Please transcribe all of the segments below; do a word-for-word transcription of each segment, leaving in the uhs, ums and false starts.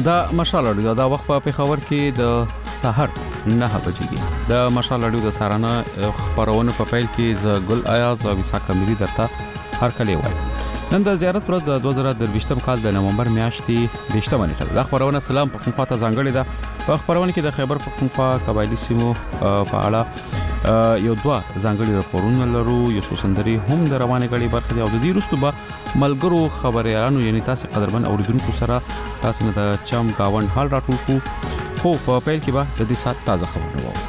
دا مشال اړیو دا وخت په پیښور کې د سحر نه بجې د مشال اړیو د سارانه خبرونه په پیل کې ز ګل ایاز او وسا کمری درته هر کله وای نن د زیارت پر د دوه زره درویشتم کال د نومبر میاشتې دیشتمه نیټه د خبرونه سلام په خپل ته ځانګړی ده په خبرونه کې د خیبر پختونخوا قبایلی سیمو په اړه یو دوه ځانګړي راپورونه لرو یو سوسندري هم د روانه غړي برخه دی او د دې رستو به ملګرو خبريالانو یعنی تاسو قدرمن اوریدونکو سره تاسو نه د چم گاوند حال راټول کو خو په پیل کې به د دې سات تازه خبرونه وو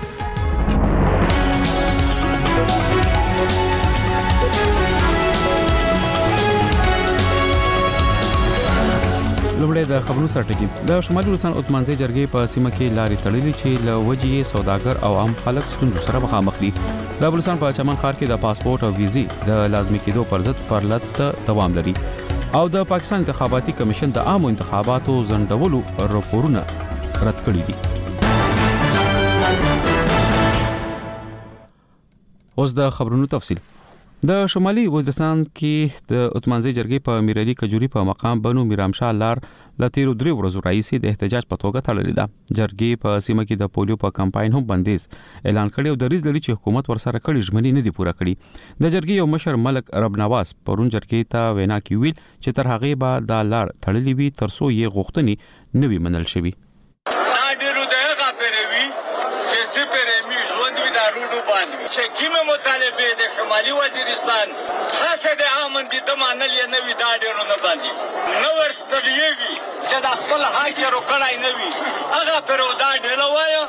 لومړی د خبرونو سره ټکی د شمالي روسان عثمانزي جرګې په سیمه کې لارې تړلې چې له وجې سوداګر او عام خلک ستونزو سره مخامخ دي د بلوچستان په چمن ښار کې د پاسپورت او ویزې د لازمي کېدو پر ضد پرلط دوام لري او د پاکستان انتخاباتي کمیشن د عامو انتخاباتو ځنډولو راپورونه رد کړي دي اوس د خبرونو تفصیل د شمالي وزیرستان کې د عثمانزي جرګې په میرعلي کجوري په مقام بنو میرامشاه لار لتیرو درې ورځو راځي د احتجاج په توګه تړلې ده جرګې په سیمه کې د پولیو په کمپاین هم بندیز اعلان کړی او د ریز لري چې حکومت ورسره کړي ژمنې نه دي پوره کړي د جرګې یو مشر ملک رب نواز پرون جرګې ته وینا کې ویل چې تر هغه به دا لار تړلې وي ترڅو یې غوښتنې نوي منل شي چې کیمه مطالبه د شمالي وزیرستان خاصه د عامن دي د مانل یې نوي دا ډیرو نه باندې نو ورستړي چې د خپل حق یې روکړای نه وي هغه پر ودا ډیلو وایو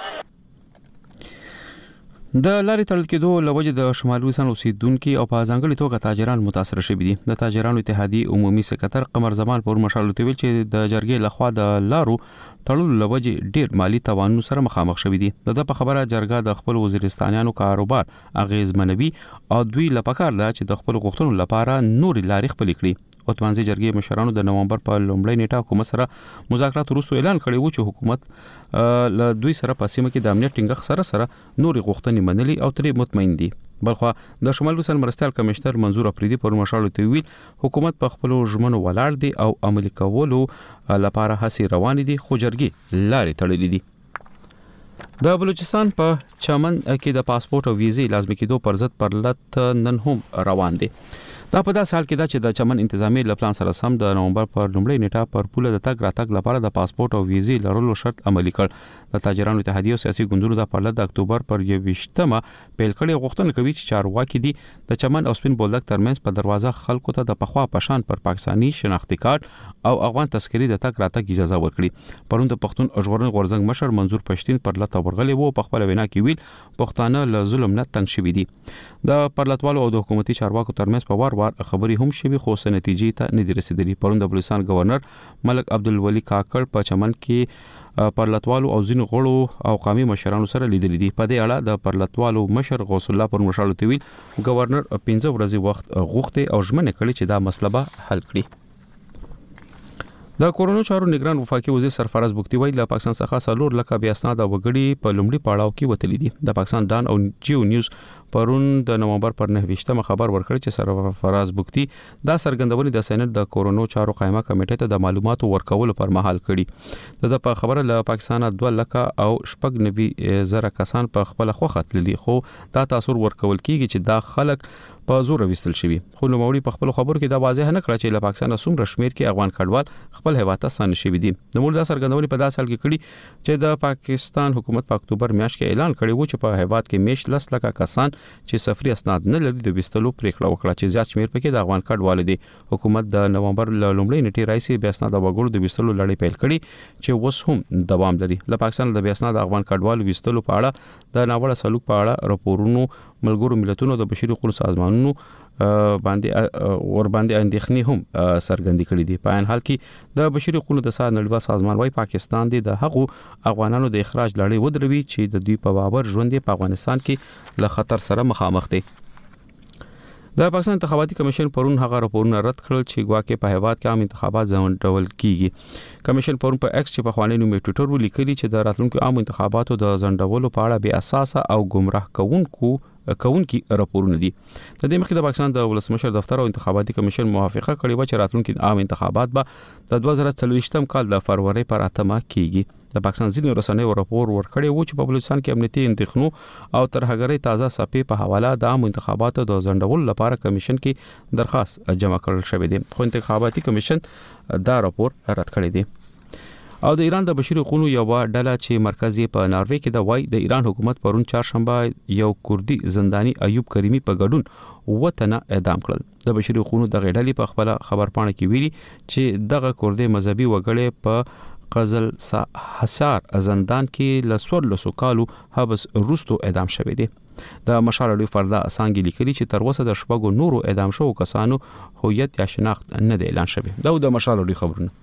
د لارې تړل کېدو لوجه د شمالي وزیرستان اوسیدونکو او په ځانګړي توګه تاجران متاثر شوي دي د تاجرانو اتحادیې عمومي سکرټر قمر زمان پر مشال تویل چې د جرګې لخوا د لارو تړلو لوجه ډیر مالی توانونو سره مخامخ شوي دي د په خبره جرګه د خپل وزیرستانیانو کاروبار اغیزمنوي او دوی لپاره دا چې د خپل غوښتنو لپاره نور لارې خپل کړي عثمانزي جرګې مشرانو د نومبر په لومړۍ نیټه حکومت سره مذاکرات وروسته اعلان کړی و چې حکومت له دوی سره په سیمه کې د امنیت ټینګښت سره سره نور غوښتنې منلي او ترې مطمئن دي بلخو د شمال وزیرستان مرستیال کمشنر منظور افریدي پر مشال تویل حکومت په خپل ژمنو ولاړ دي او عملي کولو لپاره هڅې روان دي خو جرګې لارې تړلې دي د بلوچستان په چمن کې د پاسپورت او ویزې لازمي کېدو پر ضد پرلط نن هم روان دي دا په داسې حال کې دا چې د چمن انتظامی پلان سره سم د نومبر پر لومړۍ نیټه پر پوله د تګ راتګ لپاره د پاسپورت او ویزې لرلو شرط عملي کړ د تاجرانو اتحادیې او سیاسي ګوندونو د پرلط د اکتوبر پر یوویشتمه پیل کړي غوښتنه کوي چې چارواکي دي د چمن او سپین بولدک ترمنځ په دروازه خلکو ته د پخوا پشان پر پاکستانی شناختی کارت او افغان تذکری د تګ راتګ اجازه ورکړي پرون د پښتون ژغورنې غورځنګ مشر منظور پښتين پرلط ورغلي وو په خپل وینا کې ویل پښتانه له ظلم نه تنګ شوي دي د پرلطوالو او د حکومتي چارواکو ترمنځ په وار وار خبري هم شوي خو څه نتیجې ته نه دي رسیدلي پرون د بلوچستان گورنر ملک عبدالولي کاکړ په چمن کې پرلطوالو او ځینو غړو او قومي مشرانو سره لیدل دي په دې اړه د پرلطوالو مشر غوث الله پر مشال تویل گورنر پنځه ورځې وخت غوښتي او ژمنه کړې چې دا مسله به حل کړي د کورونو چارو نگران وفاقي وزیر سرفراز بوختي ویل له پاکستان څخه څلور لکه بیا اسناد او وګړي په لومړي پړاو کې وتلي دي د پاکستان ډان او جیو نیوز پرون د نومبر پر نه ویشتمه خبر ورکړ چې سرفراز بوختي دا سرګندونې د سېنات د کورونو چارو قائمه کمیټې ته د معلوماتو ورکولو پر مهال کړي د په خبره له پاکستان دوه لکه او شپږ نوي زره کسان په خپل خوخه تللي خو دا تاثیر ورکول کیږي چې دا خلک په زور وستل شوی خو نو موري په خپل خبرو کې دا واضح نه کړ چې له پاکستان سومره شمیر کې افغان کډوال خپل هیواد ته ستانه شوی دي د مول دا سرګندونې په داسې حال کې کړي چې د پاکستان حکومت په اکتوبر میاشت کې اعلان کړی و چې په هیواد کې میش لس لکه کسان چې سفري اسناد نه لري د وستلو پریکړه وکړه چې زیات شمیر پکې د افغان کډوال دي حکومت د نومبر لومړۍ نیټې راځي بیا اسناد وګړو د وستلو لړۍ پیل کړي چې وس هم دوام لري له پاکستان د بیا اسناد افغان کډوال وستلو په اړه د ناوړه سلوک په اړه راپورونو ملګرو ملتونو د بشري حقوقو سازمانونو باندې ور باندې اندېښنې هم سرګندې کړې دي په ان حال کې د بشري حقوقو د سازمان نړیوال سازمان وايي پاکستان د هغو افغانانو د اخراج لړۍ ودروي چې د دوی په باور ژوند په افغانستان کې له خطر سره مخامخ دي د پاکستان انتخاباتي کمیشن پرون هغه راپورونه رد کړل چې ګواکې په هیواد کې عام انتخابات ځنډول کیږي کمیشن پرون په ایکس چې په خواني نوم ټویټر ولیکلی چې د راتلونکو عام انتخاباتو د ځنډولو په اړه بې اساسه او گمراه کوونکو کوونکی راپورونه دي. د دې مخکې د پاکستان د ولسمشر دفتر او انتخاباتي کمیشن موافقه کړې و چې راتلونکي عام انتخابات به د دوه زره څلوېښتم کال د فروری پر اتمه کیږي. د پاکستان ځینې رسنیو راپور ورکړی و چې په بلوچستان کې امنیتي اندېښنو او ترهګرۍ تازه څپې په حواله د عام انتخاباتو د ځنډولو لپاره کمیشن کې درخواست جمع کړل شوی دی، خو انتخاباتي کمیشن دا راپور رد کړی دی. او د ایران د بشري حقوقو یو ډله چې مرکز یې په ناروې کې د وای د ایران حکومت پرون چهارشنبه یو کوردي زنداني ایوب کریمي په ګډون وطن اعدام کړل. د بشري حقوقو د غړډلې په خپل خبرپاڼه کې ویلي چې دغه کوردي مذهبي وګړي په قزل حصار زندان کې لسور لسو کالو حبس روستو اعدام شوی دی. د مشال اډو فردا اسانګي لیکلي چې تر اوسه د شپږو نورو اعدام شوو کسانو هویت یا شناخت نه دی اعلان شوی. دا د مشال اډو خبرونه.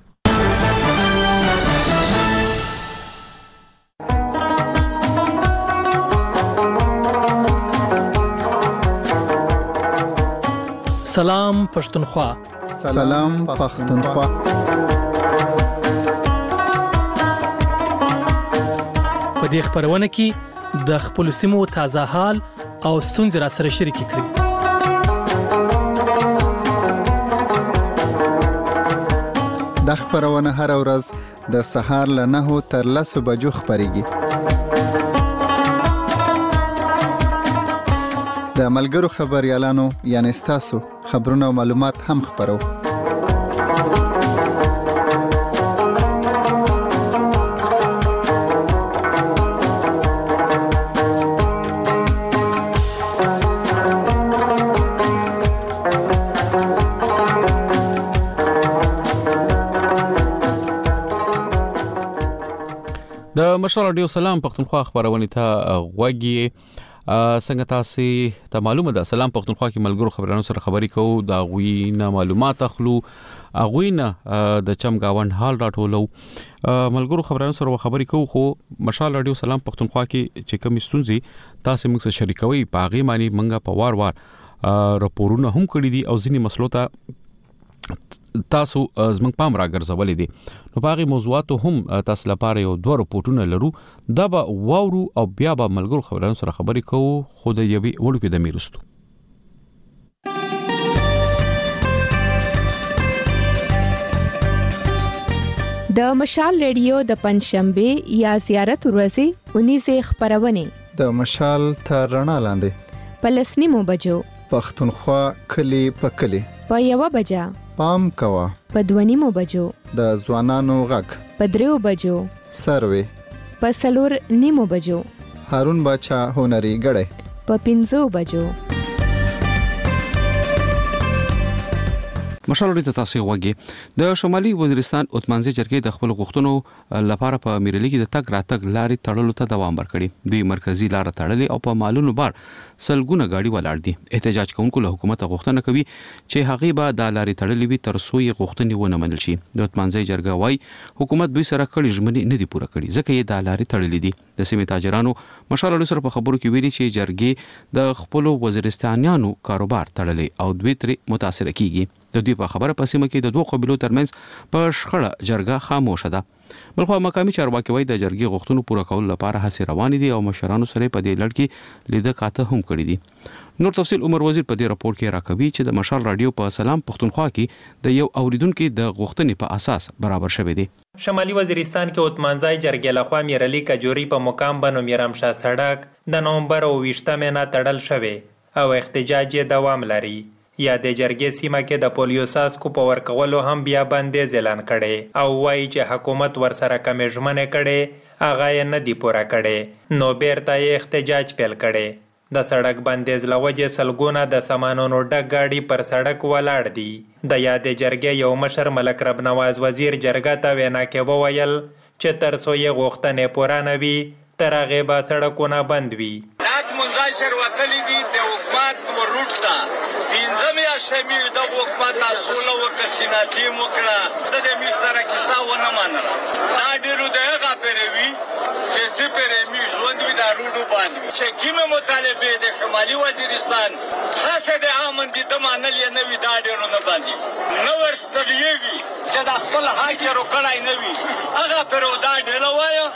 سلام پښتونخوا. سلام پښتونخوا. په دې خبرونه کې د خپل سیمو تازه حال او ستونزې را سره شریک کړئ. د خبرونه هر ورځ د سهار له نهو تر لسو بجو خبريږي. د ملګرو خبريالانو یعنی تاسو خبرونه او معلومات هم خبرو. د مشال رادیو سلام پښتونخوا خبرونه ته غوږی. څنګه تاسو ته معلومه ده سلام پښتونخوا کې ملګرو خبرانو سره خبري کوو، دا غوینه معلومات اخلو، غوینه د چمګاوند حال راټولو، ملګرو خبرانو سره خبري کوو. خو مشال رادیو سلام پښتونخوا کې چې کوم ستونزې تاسو موږ سره شریکوي پاغي معنی منګه په وار وار راپورونه هم کړی دي او ځینې مسلو ته تاسو زمنګ پام راګرځولې دي. نو باغی موضوعات هم تاسو لپاره یو دوه رپورټونه لرو، دا به واورو او بیا به ملګرو خبرانو سره خبري کوو. خو د یوې وړو کې د میرستو د مشال ریډیو د پنځشنبه یا زیارت ورځې اونیزه خبرونه د مشال تر رڼا لاندې پلسنیمو بجو پښتونخوا کلی په کلی په یو بجا پام کوا په دوه بجو د ځوانانو غږ په دریو بجو سروي په څلور نیمو بجو هارون باچا هنري غړې په پنځو بجو. مشال اډو ته تاسو غوږی. د شمالي وزیرستان اتمانځي جرګې د خپل غوښتنو لپاره په میرلي کې د تګ راتګ لارې تړلو ته دوام ورکړي. دوی مرکزی لار تړلې او په مالونو بار سلګونه گاډي ولاړ دي. احتجاج کوونکو له حکومت غوښتنه کوي چې هغه به د لارې تړلې وي تر څو یې غوښتنې ونه منل شي. د اتمانځي جرګه وايي حکومت دوی سره کړي ژمنې نه دي پوره کړي ځکه یې د لارې تړلې دي. د سیمې تاجرانو مشال اډو سره په خبرو کې ویلي چې جرګې د خپل وزیرستانیانو کاروبار تړلې او دوی ترې متاثر کیږي. د دوی په خبره په سیمه کې د دوه قبیلو ترمنځ په شخړه جرګه خاموشه ده. بلخو مقامي چارواکي وایي د جرګې غوښتنو پوره کول لپاره هڅې روانې دي او مشرانو سره په دې لړ کې لیده کاته هم کړی دي. نور تفصیل عمر وزیر په دې راپور کې راکوي چې د مشال رادیو په سلام پښتونخوا کې د یو اوریدونکو د غوښتنې په اساس برابر شوی دی. شمالي وزیرستان کې اتمانځای جرګې لخوا میرلي کجوري په مقام بنو میرامشاه سړک د نومبر او ویشتمه نه تړل شوی او احتجاج یې دوام لري. یا د جرګې سیمه کې د پولیو ساسکو په ورکولو هم بیا بندیز اعلان کړي او وایي چې حکومت ورسره کمې ژمنې کړي هغه یې نه دي پوره کړي. نو بیرته یې احتجاج پیل کړي. د سړک بندیز له وجې سلګونه د سامانونو ډک گاډي پر سړک ولاړ دي. د یادې جرګې یو مشر ملک رب نواز وزیر جرګه ته وینا کې وویل چې تر څو یې غوښتنې پوره نه وي تر هغې به سړکونه بند وي. شمی د حکومت اصول او کسیناتی مکړه د دې می سره کیسه ونه منله. دا ډیرو دغه پروي چې چې پرمی ژوند وی د روډو باندې چې کیمه مطالبه د شمالي وزیرستان خاصه د امن دي د مانل نه وی دا ډیرو نه باندې نو ورستړي وی چې د خپل حق یې روکړای نه وی هغه پرو دا ډیرو وایو.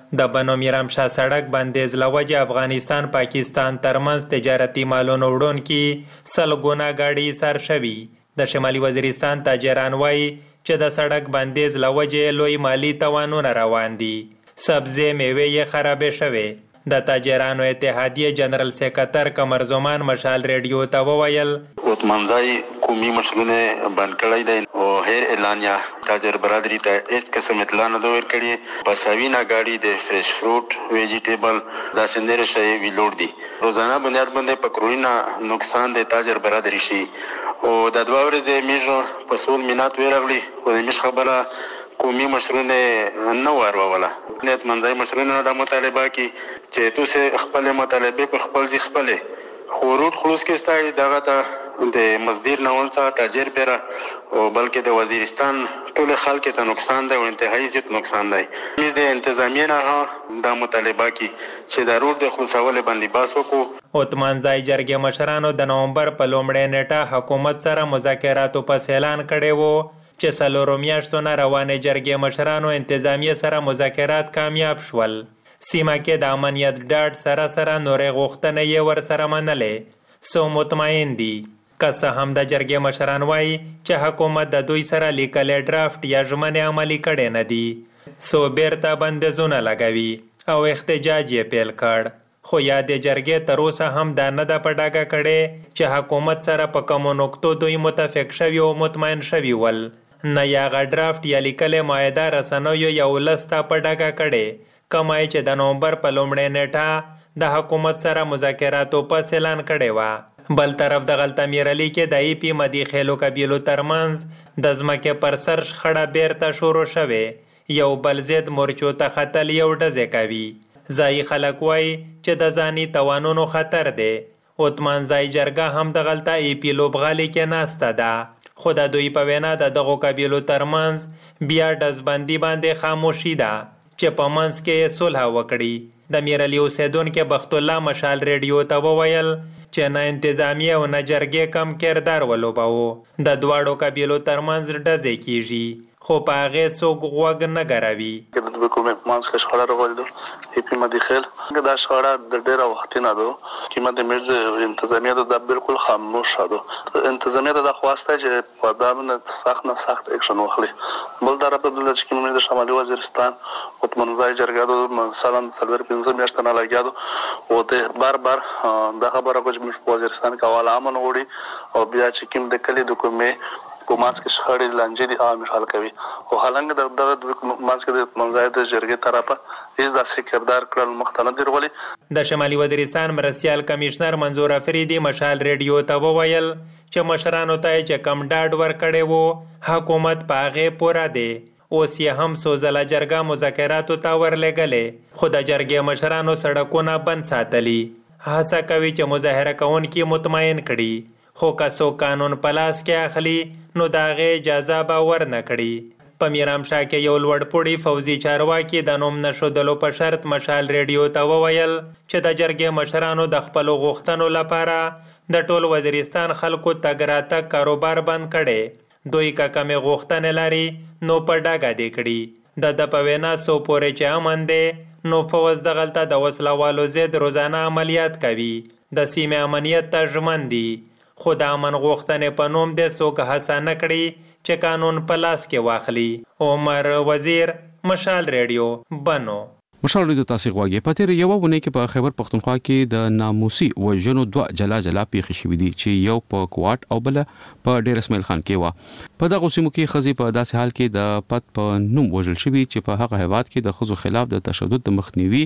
د بنو میرامشاه سړک بندیز لوجه افغانستان پاکستان ترمنځ تجارتي مالونو وړونکي سلګونه ګاډي سر شوي. د شمالي وزیرستان تاجران وایي چې د سړک بندیز لوجه لوی مالی توانونه روان دي. سبزی میوه یې خرابې شوې. د تاجرانو اتحادیه جنرال سکرټر قمر زمان مشال ریډیو ته وویل وتمنځای قومي مشغلونه بند کړی دی او هر اعلانیا تاجر برادری ته هیڅ قسم اطلاع نه دوی کړی. پساوینا گاډي د فریش فروټ ویجیټیبل دا سندره شي ویلوړ دي. روزانه بنیاد باندې پکروینا نقصان د تاجر برادری شي او د دوه ورځې میژ په سول مینات ویرغلی او د میژ خبره قومي مشرونه نه وروله. نیت منځای مشرونه د مطالبه کی چې تاسو خپل مطالبه په خپل ځای خپل خروج خلاص کېستای دغه ته د مزدور نه ولڅه تاجر پیرا او بلکې د وزیرستان ټول خلک ته نقصان دی او انتهایی زیات نقصان دی. موږ د انتظامیه نه د مطالبه کی چې د روډ د خلاصول باندې باس وکړو. عثمان ځای جرګې مشرانو د نومبر په لومړۍ نیټه حکومت سره مذاکراتو په اعلان کړي وو چې څلورو میاشتو نه روانې جرګې مشرانو انتظامیه سره مذاکرات کامیاب شول. سیمه کې د امنیت ډاډ سره سره نورې غوښتنې یې ورسره منلې. سو مطمئن دي. که څه هم د جرګې مشران وایي چې حکومت د دوی سره لیکلی ډرافټ یا ژمنې عملي کړی نه دي. سو بیرته بندیزونه لګوي او احتجاج یې پیل کړ. خو یادې جرګې تر اوسه هم دا نه ده په ډاګه کړې چې حکومت سره په کومو نقطو دوی متفق شوي او مطمئن شوي ول. نه یا هغه ډرافټ یا لیکلې معاهده رسنیو یا ولس ته په ډاګه کړې کومه چې د نومبر په لومړۍ نیټه د حکومت سره مذاکراتو پس اعلان کړی وه. بل طرف د غلطه میرعلي کې د ای پي مدي خیلو قبیلو ترمنځ د ځمکې پر سر شخړه بیرته شروع شوې. یو بل ضد مورچو ته ختل یو ډزې کوي. ځایي خلک وایي چې د ځاني توانونو خطر دی. عثمان ځای جرګه هم د غلطه ای پي لوبغالي کې ناسته ده. خو د دوی په وینا د دغو قبیلو ترمنځ بیا ډزبندي باندې خاموشي ده چې په منځ کې صلح وکړي. د میرعلي اوسیدونکي بخت الله مشال ریډیو ته وویل چې نه انتظامیه او نه جرګې کم کردار ولوباوه. د دواړو قبیلو ترمنځ ډزې کیږي خو په هغې څوک غوږ نه ګروي. د حکومت منځ کې شخړه راغلې ای پي مدي خیل دا شخړه د ډېره وخت نه ده چې مده مرز انتظامیه د بالکل خاموش ده. انتظامیه د خواسته چې په دامن سخت نه سخت اکشن واخلي. بل طرف د دولت چې موږ د شمالي وزیرستان او منځای جرګه د مثلا څلور پنځه میاشتې نه لګیادو او د بار بار د خبره کوم چې وزیرستان کې حواله امن وړي او بیا چې کوم د کلی د کومې کوماس کې شخړې لانجې دي عام حل کوي او حالانکه د دغه ماس کې د منځای د جرګې طرفه هیڅ داسې کردار کړل مختلف دی ورغلي. د شمالي وزیرستان مرستیال کمشنر منظور افریدي مشال ریډیو ته وویل چې مشرانو ته چې کم ډاډ ورکړی وو حکومت په هغې پوره دی. اوس یې هم څو ځله جرګه مذاکراتو ته ورلېږلې خو د جرګې مشرانو سړکونه بند ساتلي. هڅه کوي چې مظاهره کوونکي مطمئن کړي خو که څوک قانون په لاس کې اخلي نو د هغې اجازه به ورنه کړي. په میرامشاه کې یو لوړپوړي فوزي چارواکي د نوم نښودلو په شرط مشال ریډیو ته وویل چې د جرګې مشرانو د خپلو غوښتنو لپاره د ټول وزیرستان خلکو تګ راتګ کاروبار بند کړی. دوی که کمې غوښتنې لري نو په ډاګه دې کړي. د ده په وینا څو پورې چې امن دی نو فوز دغلته د وسلوالو ضد روزانه عملیات کوي. د سیمې امنیت ته ژمن دي خو د امن غوښتنې په نوم د څوک هڅه نه کړي چې قانون په لاس کې واخلي. عمر وزیر مشال ریډیو بنو. مشال ریډیو تاسو غواړئ په تیر یو ونه کې په خیبر پختونخوا کې د ناموسي وژنو دوه جلا جلا پیښې شوې دي چې یو په کوټ او بل په ډیر اسماعیل خان کې و. په دغه سیمو کې خزي په داسې حال کې د پد په نوم وژل شوی چې په هغه هیواد کې د خزو خلاف د تشدد د مخنیوي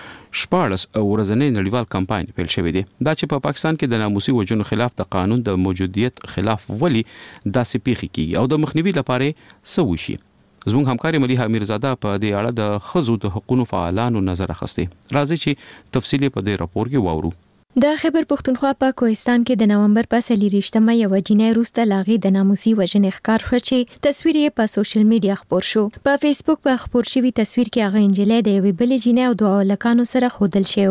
شپاړس ورځنی نړیوال کمپاین پیل شوی دی. دا چې په پاکستان کې د ناموسي وژنو خلاف د قانون د موجودیت خلاف ولي داسې پیښې کیږي او د مخنیوي لپاره څه وشي. زموږ همکاري مليحه امیرزاده په دې اړه د خزو د حقوقو فعالانو نظر اخیسته. راځي چې تفصیلی په دې راپور کې واورو. د خیبر پختونخوا په کوهستان کې د نومبر په څلېرویشتمه یوه جینۍ وروسته له هغې د ناموسي وژنې ښکار شو چې تصویر یې په سوشل میډیا خپور شو. په فیسبوک په خپور شوي تصویر کې هغه نجلۍ د یوې بلې جینۍ او دوه هلکانو سره ښودل شوې وه.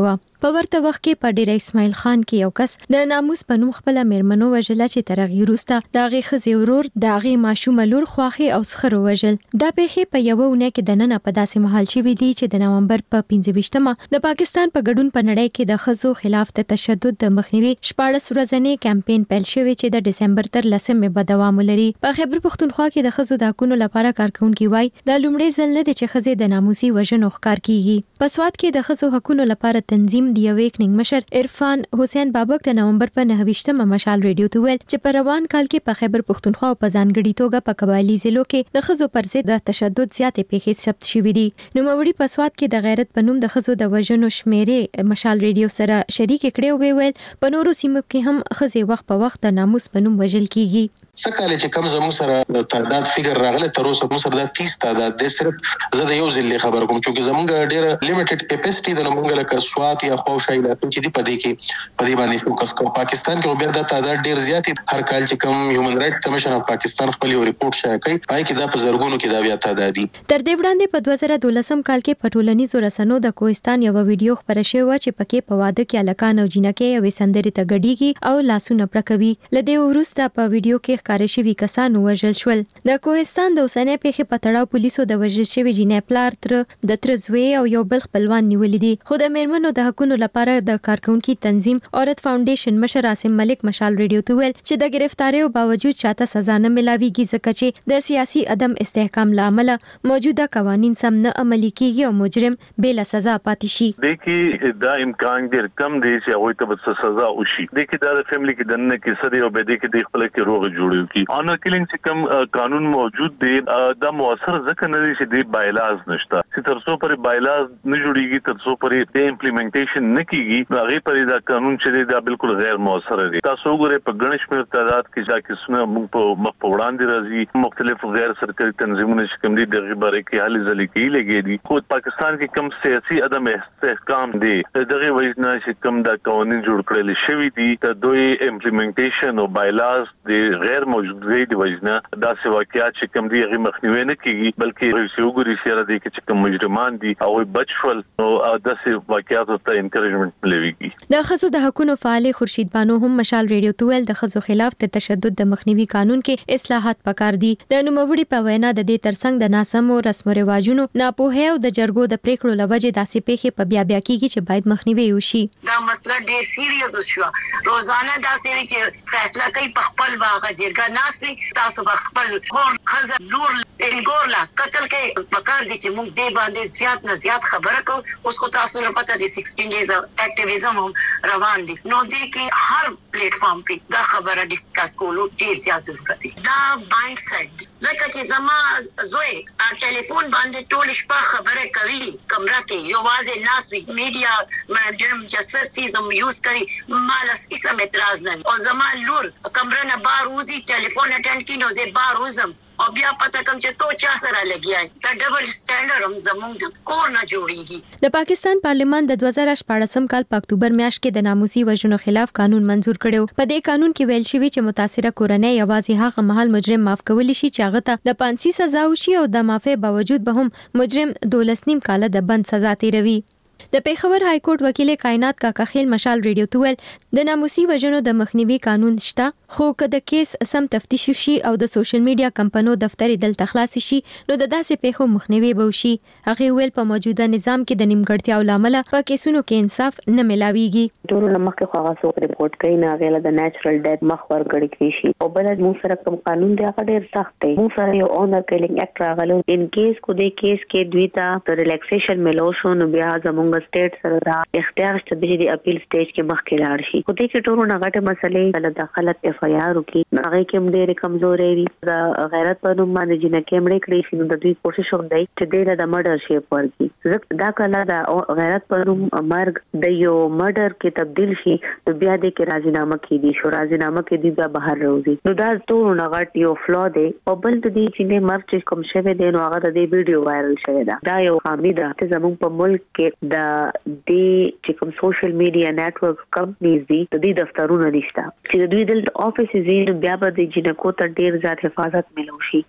په ورته وخت کې په ډیر اسماعیل خان کې یو کس د ناموس په نوم خپل میرمنو وجله چې ترغی روسته داغي خزي ورور داغي ماشوم لور خواخي او سخرو وجل دا پیخي په یو ونه کې د نن په داسې محل چې وی دي چې د نومبر په پنځه ویشتمه د پاکستان په ګډون په نړۍ کې د خزو خلاف د تشدد د مخنیوي شپاړس ورځې کمپاین پیل شوی چې د دسمبر تر لسمې به دوام ولري. په خیبر پښتونخوا کې د خزو د حقوقو لپاره کارکونکي وای د لومړي ځل نه د چې خزې د ناموسي وژنو ښکار کیږي. په سواد کې د خزو حقوقو لپاره تنظیم دی یو ویکنګ مشر عرفان حسین بابک د نومبر په نهه ویشتمه مشال ریډیو ته ویل چې په روان کال کې په خیبر پښتونخوا او په ځانګړي توګه په قبایلی ضلعو کې د خزو پر ضد د تشدد زیاتې پیښې ثبت شوې دي. نو موري په سواد کې د غیرت په نوم د خزو د وژنو شمیرې مشال ریډیو سره شریک کړي او ویل په نورو سیمو کې هم خزې وخت په وخت د ناموس په نوم وژل کیږي. سکهاله چې کم زموږ سره تعداد فګر راغله تر اوسه موږ سره د تیس تعداد د صرف زه د یو ځل خبر کوم چې زموږ ډیره لیمیټډ کیپاسټي د موږ لکه سوات یا خوشا علاقې چې دی پدې کې پدې باندې فوکس کوو. پاکستان کې بیا د تعداد ډیر زیات هر کال چې کوم هیومن رائټ کمیشن اف پاکستان خپل یو ریپورت شایع کوي پای کې دا په زرګونو کې دا بیا تعداد دي. تر دې وړاندې په دوه زره دولسم کال کې په ټولنیزو رسنیو د کوهستان یو ویډیو خبره شوې و چې پکې په واده کې الکان او جنکې یو سندري ته غډيږي او لاسونه پړکوي. لدې ورسته په ویډیو کې ښکار شوی کسان وژل شول. د کوهستان د اوسنۍ پیښې په تړاو پولیسو د وژل شوی جنې پلار تر د ترزوی او یو بل خپلوان نیولې دي. خو د میرمنو د حقوقو لپاره د کارکونکو تنظیم اورت فاونډیشن مشر عاصم ملک مشال ریډیو ته ویل چې د گرفتاریو باوجود چاته سزا نه ملاويږي ځکه چې د سیاسي عدم استحکام لامل موجوده قوانين سم نه عملي کیږي او مجرم بلا سزا پاتې شي. د کې دا امکان ډیر کم دی چې هغه ته سزا وشي. د کې دا فیملی کې دنه کې سره او به د کې د خپل کې روغ جوړیو کی انر کلینګ چې کوم قانون موجود دی دا موثر ځکه نه دی چې د بایلاز نشته چې تر څو پر بایلاز نه جوړیږي تر څو پر د امپلیمنټیشن نه کیږي هغه پر دا قانون چې دا بالکل غیر موثر دی. تاسو ګورئ په ګڼش مې تعداد کې ځکه سونه موږ په مخ په وړاندې راځي مختلف غیر سرکاري تنظیمونه چې کوم دي دغه باره کې حل ځلې کې لګي دي. خو پاکستان کې کم سیاسي عدم استحکام دی دغه وجنه چې کوم دا قوانين جوړ کړل شوی دي د دوی امپلیمنټیشن او بایلاز د غیر موجودګۍ د وجنه دا څه واقعیات چې کوم دي هغه مخنیوي نه کیږي بلکې رسوګوري سره دي چې کوم مجرمان دي او بچول او د څه واقعیات ته انکریجمنت ملويږي. د خزو د حقوقو فعال خورشید بانو هم مشال ریډیو تویل د خزو خلاف د تشدد د مخنیوي قانون کې اصلاحات پکار دي. د نوموړي په وینا د دې ترڅنګ د ناسمو رسم او رواجونو ناپوهه او د جرګو د پریکړو لوجه داسې پیښې په بیا بیا کیږي چې باید مخنیوي وشي. دا مسله ډېر سیریس شو. روزانه داسې چې فیصله کوي په خپل واغه جرګه ناسري تاسو په خپل خور خزه لور الګورلا قتل کې پکار دي چې موږ دې باندې زیات نه زیات خبره کوو. اوس کو تاسو نه پته دي سکسټین ډیز اکټیویزم روان دي نو دې کې هر پلیټ فارم په دا خبره ډیسکس کولو ډیر زیات ضرورت دی. دا بایند سیټ ځکه چې زما زوی ټلیفون باندې ټول شپه خبره کوي کمره کې یو واځي ناس وی میډیا مډرم جسسیزم یوز کوي مالس اسم اعتراض نه او زما لور کمره نه بار وزي ټلیفون اټینډ کینو زه بار وزم او بیا پته کوم چې تو چا سره لګیای دا ډبل سټانډرډ هم زموږ د کور نه جوړیږي. د پاکستان پارلیمان د دوه زره شپږم کال په اکتوبر میاشت کې د ناموسي وژنو خلاف قانون منزور کړو. په دې قانون کې ویل شوی چې متاثره کورنۍ یوازې هغه مهال مجرم معاف کولی شي چې هغه ته د پانسي سزا وشي او د معافي باوجود به هم مجرم دولس نیم کال د بند سزا تیروي. د پیښور های کورټ وکیل کائنات کاکا خیل مشال ریډیو تویل د ناموسي وژنو د مخنیوي قانون شته خو که د کیس سم تفتیش شي او د سوشل میډیا کمپنو دفتر دلته خلاص شي نو د داسې پیښو مخنیوي به وشي. هغه ویل په موجوده نظام کې د نیمګړتیاو لامل په کیسونو کې انصاف نه ملاويږي. ټول لمخ کې هغه څوک ریپورت کوي نه غیله د نیچرل ډیث مخ ورګړي کوي شي او بل د موږ سره کوم قانون دی هغه ډیر سخت دی. موږ سره یو اونر کیلینګ اکټ راغلو ان کیس کو د کیس کې دوی ته ریلیکسیشن ملو شو نو بیا زموږ سټیټ سره دا اختیار شته د اپیل سټیج کې مخکې لاړ شي. خو دې کې ټول نه غټه مسلې کله داخلت اف آی آر وکي هغه کې ډېر کمزورې وي د غیرت په نوم باندې جنہ کې مړې کړې شي نو د دوی کوشش وکړي چې دې د مرډر شي ورکی دا کله د غیرت په نوم مرګ د یو مرډر کې تبدیل شي نو بیا دې کې راځینامه کې دي شو راځینامه کې دي بیا بهر راوځي نو دا ټول نه غټ یو فلو دی او بل د دې چې مرچ کوم شوی دی نو هغه د دې ویډیو وایرل شوی دا دا یو خامي ده چې زموږ په ملک کې د دې چې کوم سوشل میډیا نتورک کمپنیز دي د دې دفترونه نشته چې دوی د افیسز یې بیا به د جنکو ته ډیر زیات حفاظت ملو شي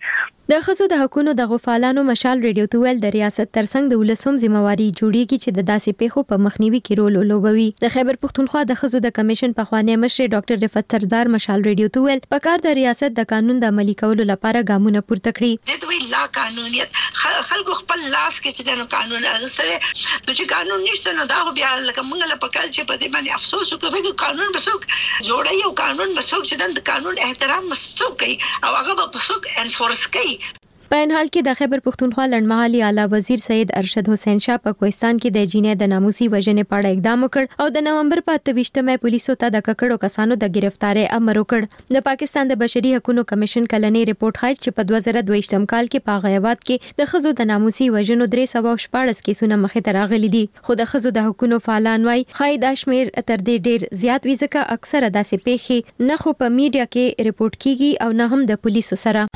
د ښځو د حقوقو د غفالانو مشال ریډیو تویل د ریاست ترڅنګ د ولسوم ذمہواری جوړیږي چې د داسې پیښو په مخنیوي کې رول ولوبوي. د خیبر پښتونخوا د ښځو د کمیشن په خوانی مشر ډاکټر رفعت سردار مشال ریډیو تویل په کار د ریاست د قانون د عملي کولو لپاره ګامونه پورته کړي. د دوی لا قانونیت خلکو خپل لاس کې چې د قانون اغستره نو چې قانون نشته نو دا بیا لکه موږ له پکال چې په دې باندې افسوس وکړو چې قانون بسوک جوړي او قانون بسوک چې د قانون احترام مسوک کوي او هغه به بسوک انفورس کوي. په ان حال کې د خیبر پښتونخوا لړمحلي اعلی وزیر سید ارشد حسین شاه په کوهستان کې د جینې د ناموسي وژنې په اړه اقدام وکړ او د نومبر په اته مې پولیسو ته د ککړو کسانو د گرفتارۍ امر وکړ. د پاکستان د بشري حقوقو کمیشن کلنې ریپورت ښایي چې په دوه زره دوه ویشتم کال کې په غیابات کې د ښځو د ناموسي وژنو درې سوه شپاړس کیسونه مخې ته راغلي دي، خو د ښځو د حقوقو فعالان وايي ښایي دا شمیر تر دې ډیر زیات وي ځکه اکثره داسې پیښې نه خو په میډیا کې ریپورت کیږي او نه هم د پولیسو سره.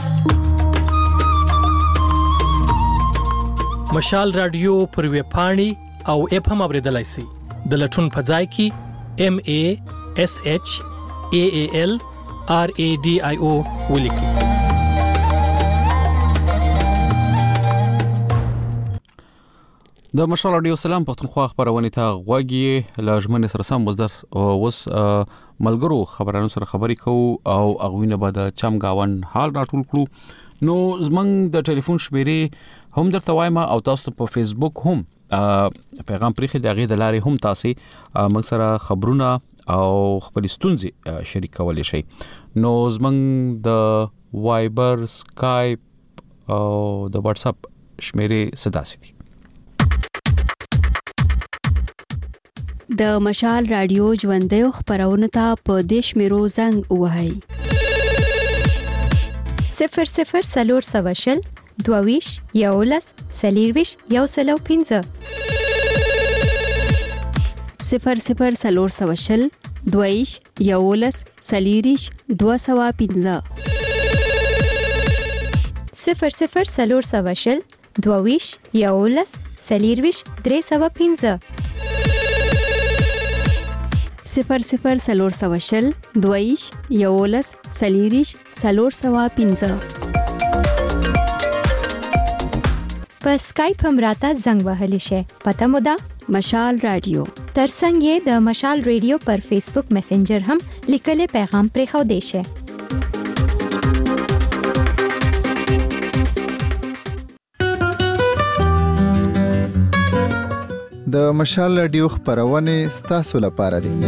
مشال رادیو پر ویب پاڼې او اپ هم اوریدلای شئ. د لټون په ځای کې ام ا اس اچ ا ا ال ار ا ډي آی او ولیکئ. د مشال رادیو سلام پښتونخوا خبرونه ته غوږی لازمن سره سم وزدر اوس ملګرو خبرانو سره خبرې کوو او اغوینه بعد چم گاون حال راټول کړو. نو زمنګ د ټلیفون شمیرې هم درته وایم او تاسو په فیسبوک هم پیغام پرېخي دغه د لارې هم تاسو موږ سره خبرونه او خپل ستونزې شریک کولای شئ. نو زمنګ د وایبر، سکایپ او د واتس اپ شمیرې صداسي دي. د مشال رادیو ژوندۍ خبرونه ته په دیش میرو زنګ وهاي صفر صفر سلور سواشل دوویش یولس سلیرویش یو سلو پینزه صفر صفر سلور سواشل دوویش یولس سلیریش دو سوا پینزه صفر صفر سلور سواشل دوویش یولس سلیرویش درې سوا پینزه صفر صفر سلور سواشل دویش یولس سلیریش سلور سوا پینزه. په سکایپ هم راته زنګ وهلی شي. پته مو ده مشال رادیو. ترڅنګ یې د مشال رادیو پر فیسبوک میسنجر هم لیکلي پیغام پرې خو دی شي. د مشال رادیو خبرونه ستاسو لپاره دي.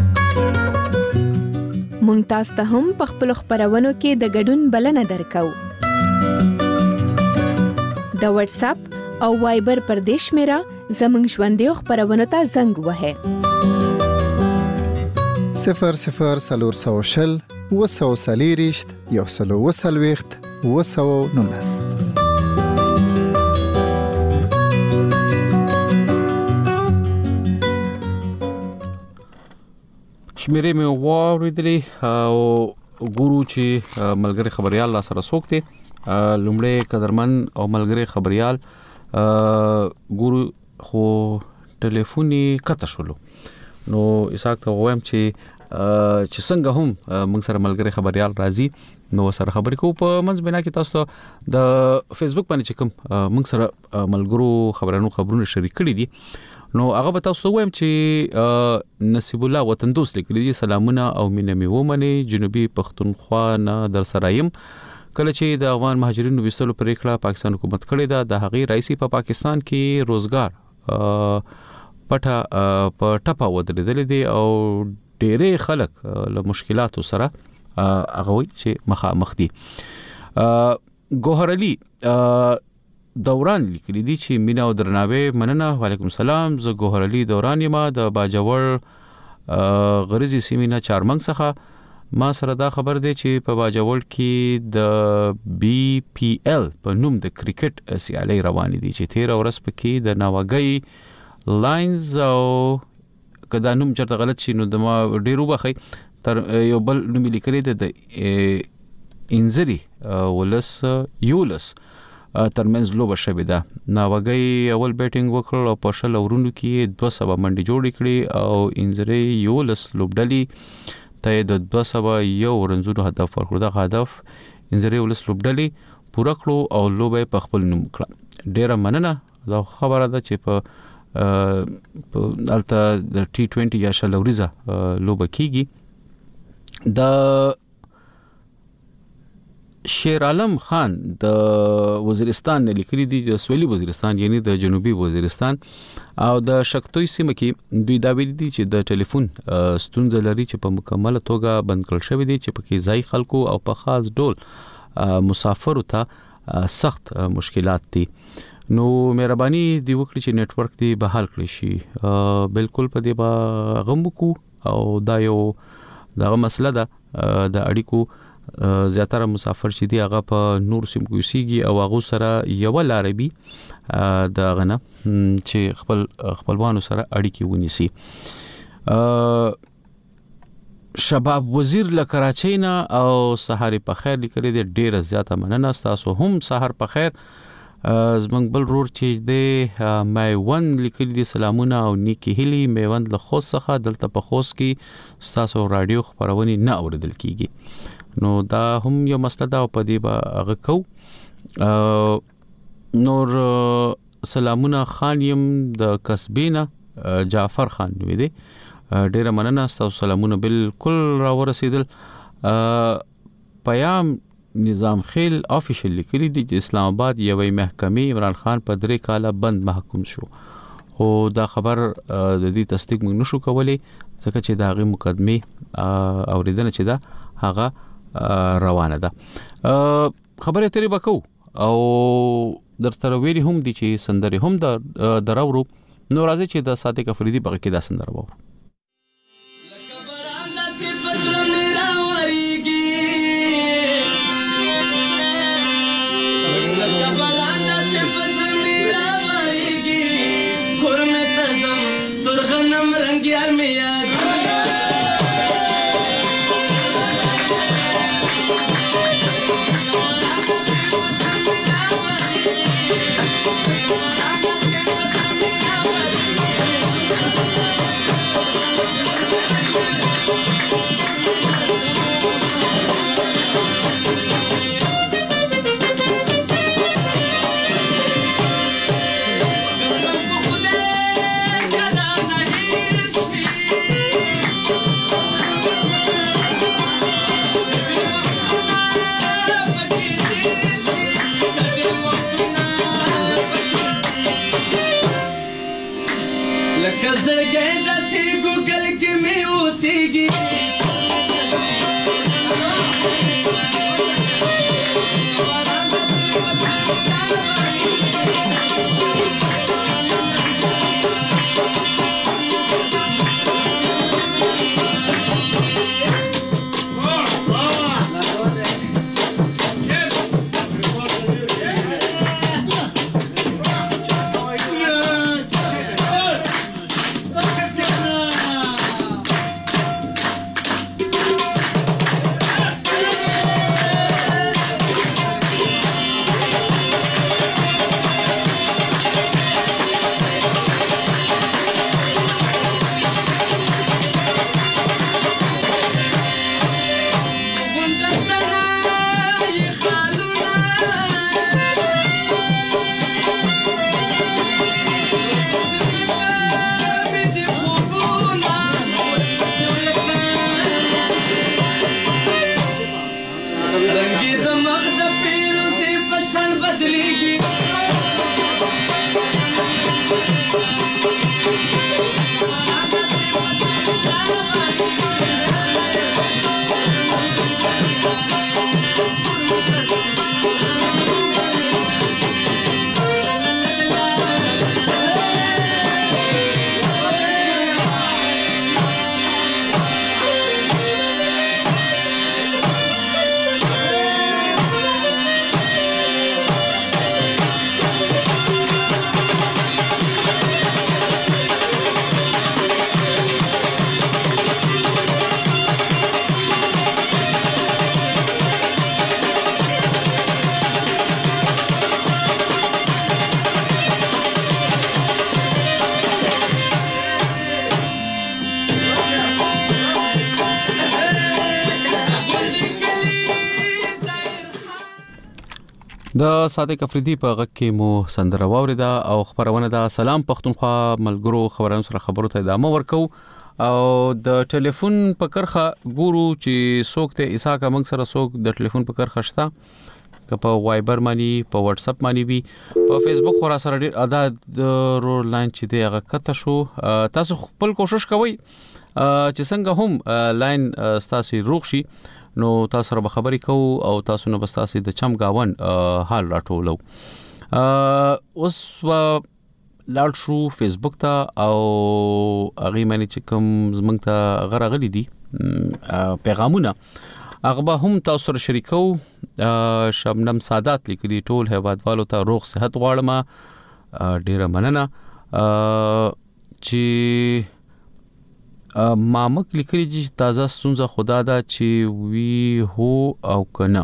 مونږ تاسو ته هم په خپل خبرونو کې د ګډون بلنه درکو. د واتس اپ او وایبر پر دیش میرا زمنګ ژوندۍ خبرونه ته زنګ وهه صفر صفر سلور سوشل وسو سلیریشت یو سلو وسلويخت وسو نونس. شمیرې مې واوریدلې او ګورو چې ملګری خبريال لا سره سوکته لومړی قدرمن او ملګری خبريال ګورو خو ټلیفوني کته شولو. نو اساک ته وایم چې چې څنګه هم موږ سره ملګری خبريال راځي نو سره خبرې کوو په منځ بنا کې تاسو ته د فیسبوک باندې چې کوم موږ سره ملګرو خبرانو خبرونه شریک کړي دي نو هغه به تاسو ته وایم چې نصیب الله وطن دوست لیکلي دي سلامونه او مینه می ومني جنوبي پښتونخوا نه در سرایم کله چې د افغان مهاجرینو وستلو پریکړه پاکستان حکومت کړې ده د هغې رئیسي په پاکستان کې روزګار پټه په ټپه ودرېدلې دي او ډېرې خلک له مشکلاتو سره هغه وي چې مخامخ دي. ګوهر علي دوران لیکلي دي چې مینا او درناوی مننه. وعلیکم السلام. زه ګوهر علي دوران یم د باجوړ غریزي سیمینا چارمنګ څخه. ما سره دا خبر دی چې په باجوړ کې د بي پي ال په نوم د کرکټ سیالي روانې دي چې تیر ورځ پکې د ناوګي لاینز او کدا نوم چرته غلط شي نو د ما ډیرو بخي تر یو بل نوم لیکلي د انزري ولس یولس ترمنځ لوبه شوې ده. ناوګي اول بیټینګ وکړ او په شل اورونو کې دوه سوه منډي جوړ کړي او انزري یولس لوبډلي ته د دوه سوه یو رنزونو هدف ورکړ. دا هدف انزري یولس لوبډلي پوره کړو او لوبه په خپل نوم کړه. ډیره مننه. دا خبره ده چې په الته د ټي ټوینټي یا شلوریزه لوبه کیږي. د شیر عالم خان د وزیرستان نه لیکلي دي، د سویلي وزیرستان یعنی د جنوبي وزیرستان او د شکتوی سیمه کې دوی دا ویلي دي چې د ټلیفون ستونزه لري چې په مکمله توګه بند کړل شوی دی، چې پکې ځای خلکو او په خاص ډول مسافرو ته سخت مشکلات دي. نو مهرباني دی وکړي چې نت ورک دی بحال کړی شي. بالکل په دې با غمکو او دا یو دغه مسله ده د اړیکو. زیاتره مسافر چې دی هغه په نور سیمو کې اوسېږي او هغه سره یو لاربي د غنه چې خپل خپلوانو سره اړیکې ونیسي. شباب وزیر له کراچۍ نه او سحر په خیر لیکلي دی، ډیره زیاته مننه. تاسو هم سحر په خیر. زمنګ بل رور چې د میوند لیکلي دي سلامونه او نیکی هیلی. میوند له خوست څخه دلته په خوست کې تاسو رادیو خبرونه نه اوریدل کیږي، نو دا هم یو مسله ده او په دې به هغه کو. نور سلامونه خان يم د کسبینه جعفر خان وی دی، ډیره مننه. تاسو سلامونه بالکل را ورسېدل. پیام نظام خیل افیشل لیکلی دی چې اسلام آباد یوې محکمې عمران خان په درې کاله بند محکوم شو، خو دا خبر د دې تصدیق موږ نشو کولی ځکه چې دا غي مقدمه اوریدنه چې دا هغه روانه ده. خبره ترې بکو او در سره ویلي هم دي چې سندره هم د دراورو. نو راځي چې د صادق افریدي بغه کې دا سندره وو. Thank you. د صادق افریدي په غږ کې مو سندره واوریده او خبرونه د سلام پښتونخوا ملګرو خبرونو سره خبرو ته ادامه ورکو او د ټلیفون په کرخه ګورو چې څوک ته عیسی کا موږ سره څوک د ټلیفون په کرخه شته که په وایبر باندې په واتس اپ باندې وي په فیسبوک خورا سره ډیر ادا د رول لاین چې دی هغه کته شو تاسو خپل کوشش کوئ چې څنګه هم لاین تاسو روغ شي نو تاسو سره خبرې کوو او تاسو نو بس تاسو د چم گاون حال راټولو اوس لاړ شو فیسبوک ته او هغه معنی چې کوم زمنګ ته غرغلی دي پیغامونه هغه به هم تاسو سره شریکو شبنم سادات لیکلي ټول هیوادوالو ته روغ صحت غواړم ډیره مننه چې مامک لیکلي چې تازه ستونزه خدا دا چې وی هو او کنه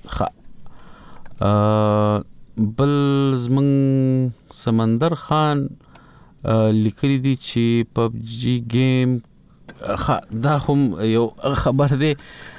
خ بل زمن سمندر خان لیکلي دي چې پب جی گیم خ دا هم یو خبر دی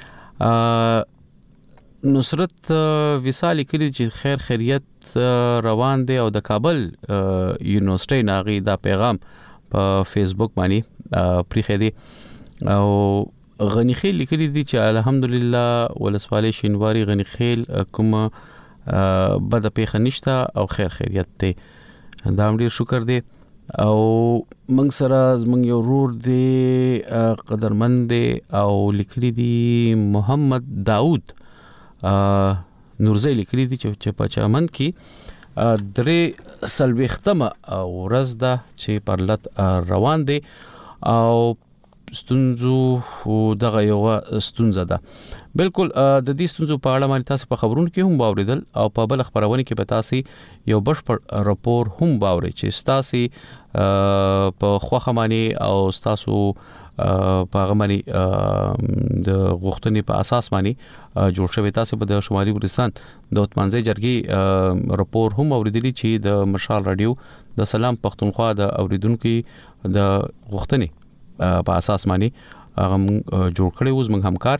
نصرت وصال لیکلي چې خیر خیریت روان دی او د کابل یونیورسيټي ناغي دا پیغام په فیسبوک باندې پریخې دي او غنی خیل لیکلي دي چې الحمدلله ولسوالۍ شینواری غنی خیل کوم بد پیښه نشته او خیر خیریت ته دا ډیر شکر دی او موږ سره موږ یو رور دی قدرمند دی او لیکلي دي محمد داوود نورزی لیکلي دي چې په چمن کې درې سلويختمه ورځ ده چې پرلط روان دي او ستونزو دغه یو ستونزه ده بالکل د دې ستونزو په اړه باندې تاسو په خبرونو کې هم باوریدل او په بل خبرونه کې به تاسو یو بشپړ راپور هم باوري چې تاسو په خوخه مانی او تاسو په هغه مانی د غوښتنې په اساس مانی جوړ شوی تاسو په د شمالي ګلستان د اوتمانځي جرګي راپور هم اوریدلی چې د مشال رادیو د سلام پښتونخوا د اوریدونکو د غوښتنې په اساس مانی هغه جوړ کړی اوس موږ همکار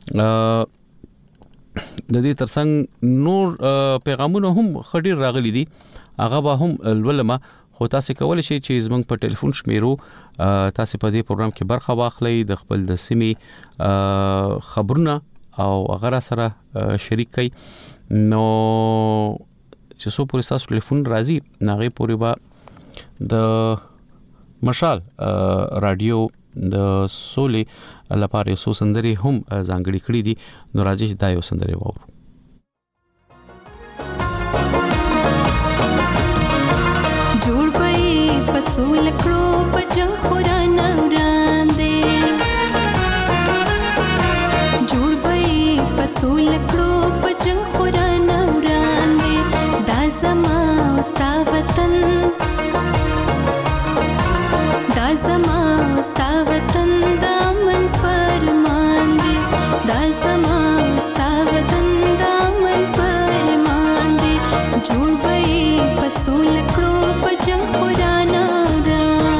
د دې ترڅنګ نور پیغامونه هم خډیر راغلي دي هغه به هم ولما خو تاسو کولای شئ چې زموږ په ټلیفون شمیرو تاسو په دې پروګرام کې برخه واخلئ د خپل د سیمې خبرونه او هغه سره شریک کړئ نو چې څو پورې تاسو ټلیفون راځي ناغه پورې با د مشال رادیو د سولې لپاره یو سندري هم ځانګړي کړې دي نو راځي دا یو سندري وورو جوړ پي پسول کړو پجنګ خوران وړاندې جوړ پي پسول کړو پجنګ خوران وړاندې دا زما ستا وطن دا زما ستا وطن دامن فرمان دی دا زما ستا وطن دامن فرمان دی جوړ بې پسول کړو پجنګ خوران را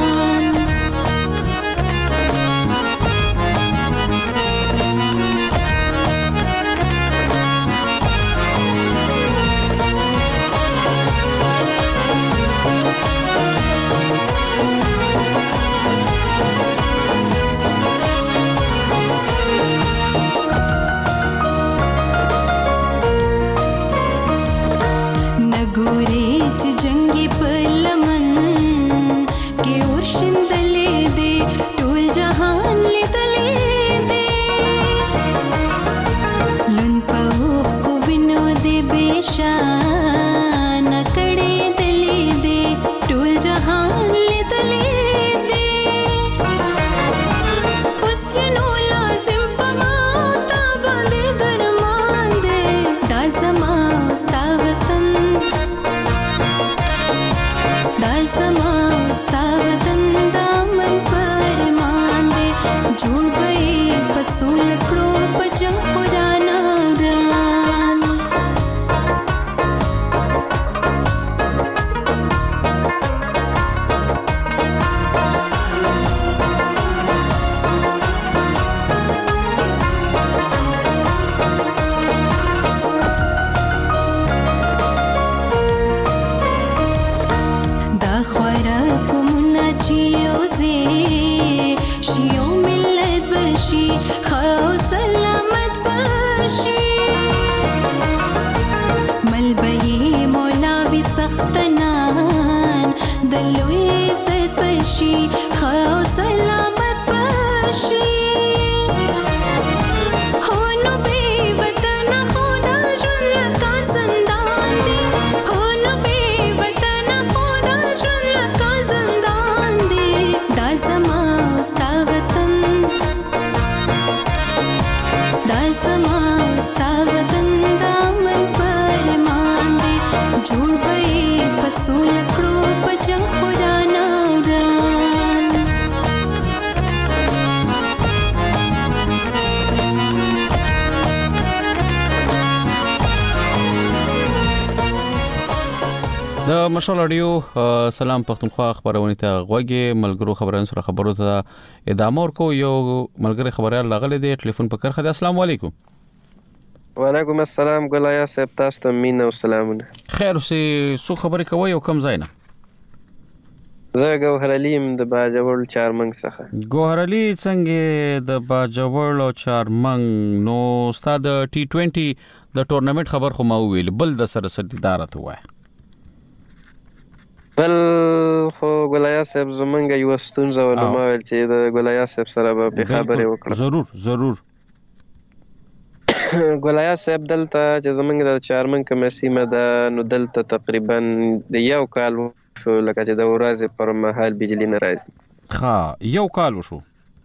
بشي خو سلامت بشي هونو بی وطن خدا ژوند کا زندان دی هونو بی وطن خدا ژوند کا زندان دی دا زما ستا وطن دا زما ستا وطن دا من پرمان دی جوړ بی پسول کړو په جنگ خدا نوران د مشال اډیو سلام پښتونخوا خبرونه ته غوږی ملګرو خبرونه سره خبرو ته ادامه ورکو یو ملګری خبريال لاغله دی ټلیفون په کرخه دی السلام علیکم وعلیکم السلام ګلایا صاحب تاسو ته مين او سلامونه خیر اوسې سو خبرې کوي او کم ځای نه زه ګوهر علیم د باجوړ چارمنګ څخه ګوهر علي څنګه د باجوړ او چارمنګ نو استاد ټي ټوئنټي د ټورنمنت خبر خو ما ویل بل د سره سردارت وای بل خو ګلایا صاحب زمونږ یو ستونزه و نو ما ویل چې د ګلایا صاحب سره به خبرې وکړم ضرور ضرور ګلایا صاحب دلته چې زمونږ د چارمن کمیسیمه ده نو دلته تقریبا د یو کال شو لکه چې د ورځې پر مهال بجلی نه راځي ها یو کال وشو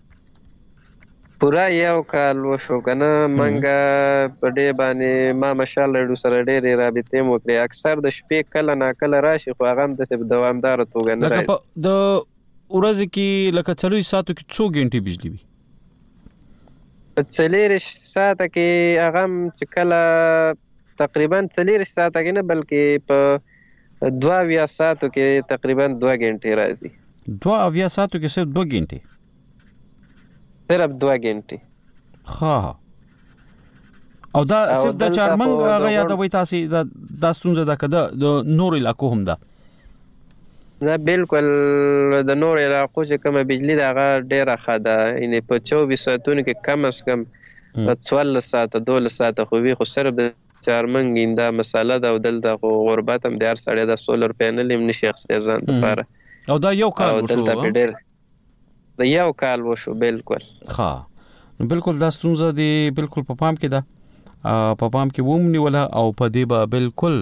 پورا یو کال وشو کنه منګه په دې باندې ما ماشاءالله سره ډېرې رابطې مو کړې اکثر د شپې کله نه کله راشي خو هغه هم د دوامدار توګه نه راځي لکه د ورځې کې لکه څلور ساعتو کې څو غنټې بجلی وي په څلور ساعته کې هغه چې کله تقریبا څلور ساعته کې نه بلکې په دوه ویا ساعتو کې تقریبا دوه غنټې راځي دوه ویا ساعتو کې صرف دوه غنټې صرف دوه غنټې ها او دا صرف د چارمنګ هغه یادوي تاسو دا د ستونزه ده کده د نور علاقو هم ده نه بالکل د نور علاقو چې کومه بجلی ده هغه ډیره ښه ده یعنې په چوبیس ساعتونو کې کم از کم څوارلس ساعته دولس ساعته خو وي خو صرف د چارمنګ دا مساله ده او دلته خو غربت هم د هر سړی د سولر پینل هم نشي اخیستی ځان دپاره او دا یو کال وشو د یو کال وشو بالکل ښه نو بالکل دا ستونزه دی بالکل په پام کې ده په پام کې ووم نیوله او په دې به بالکل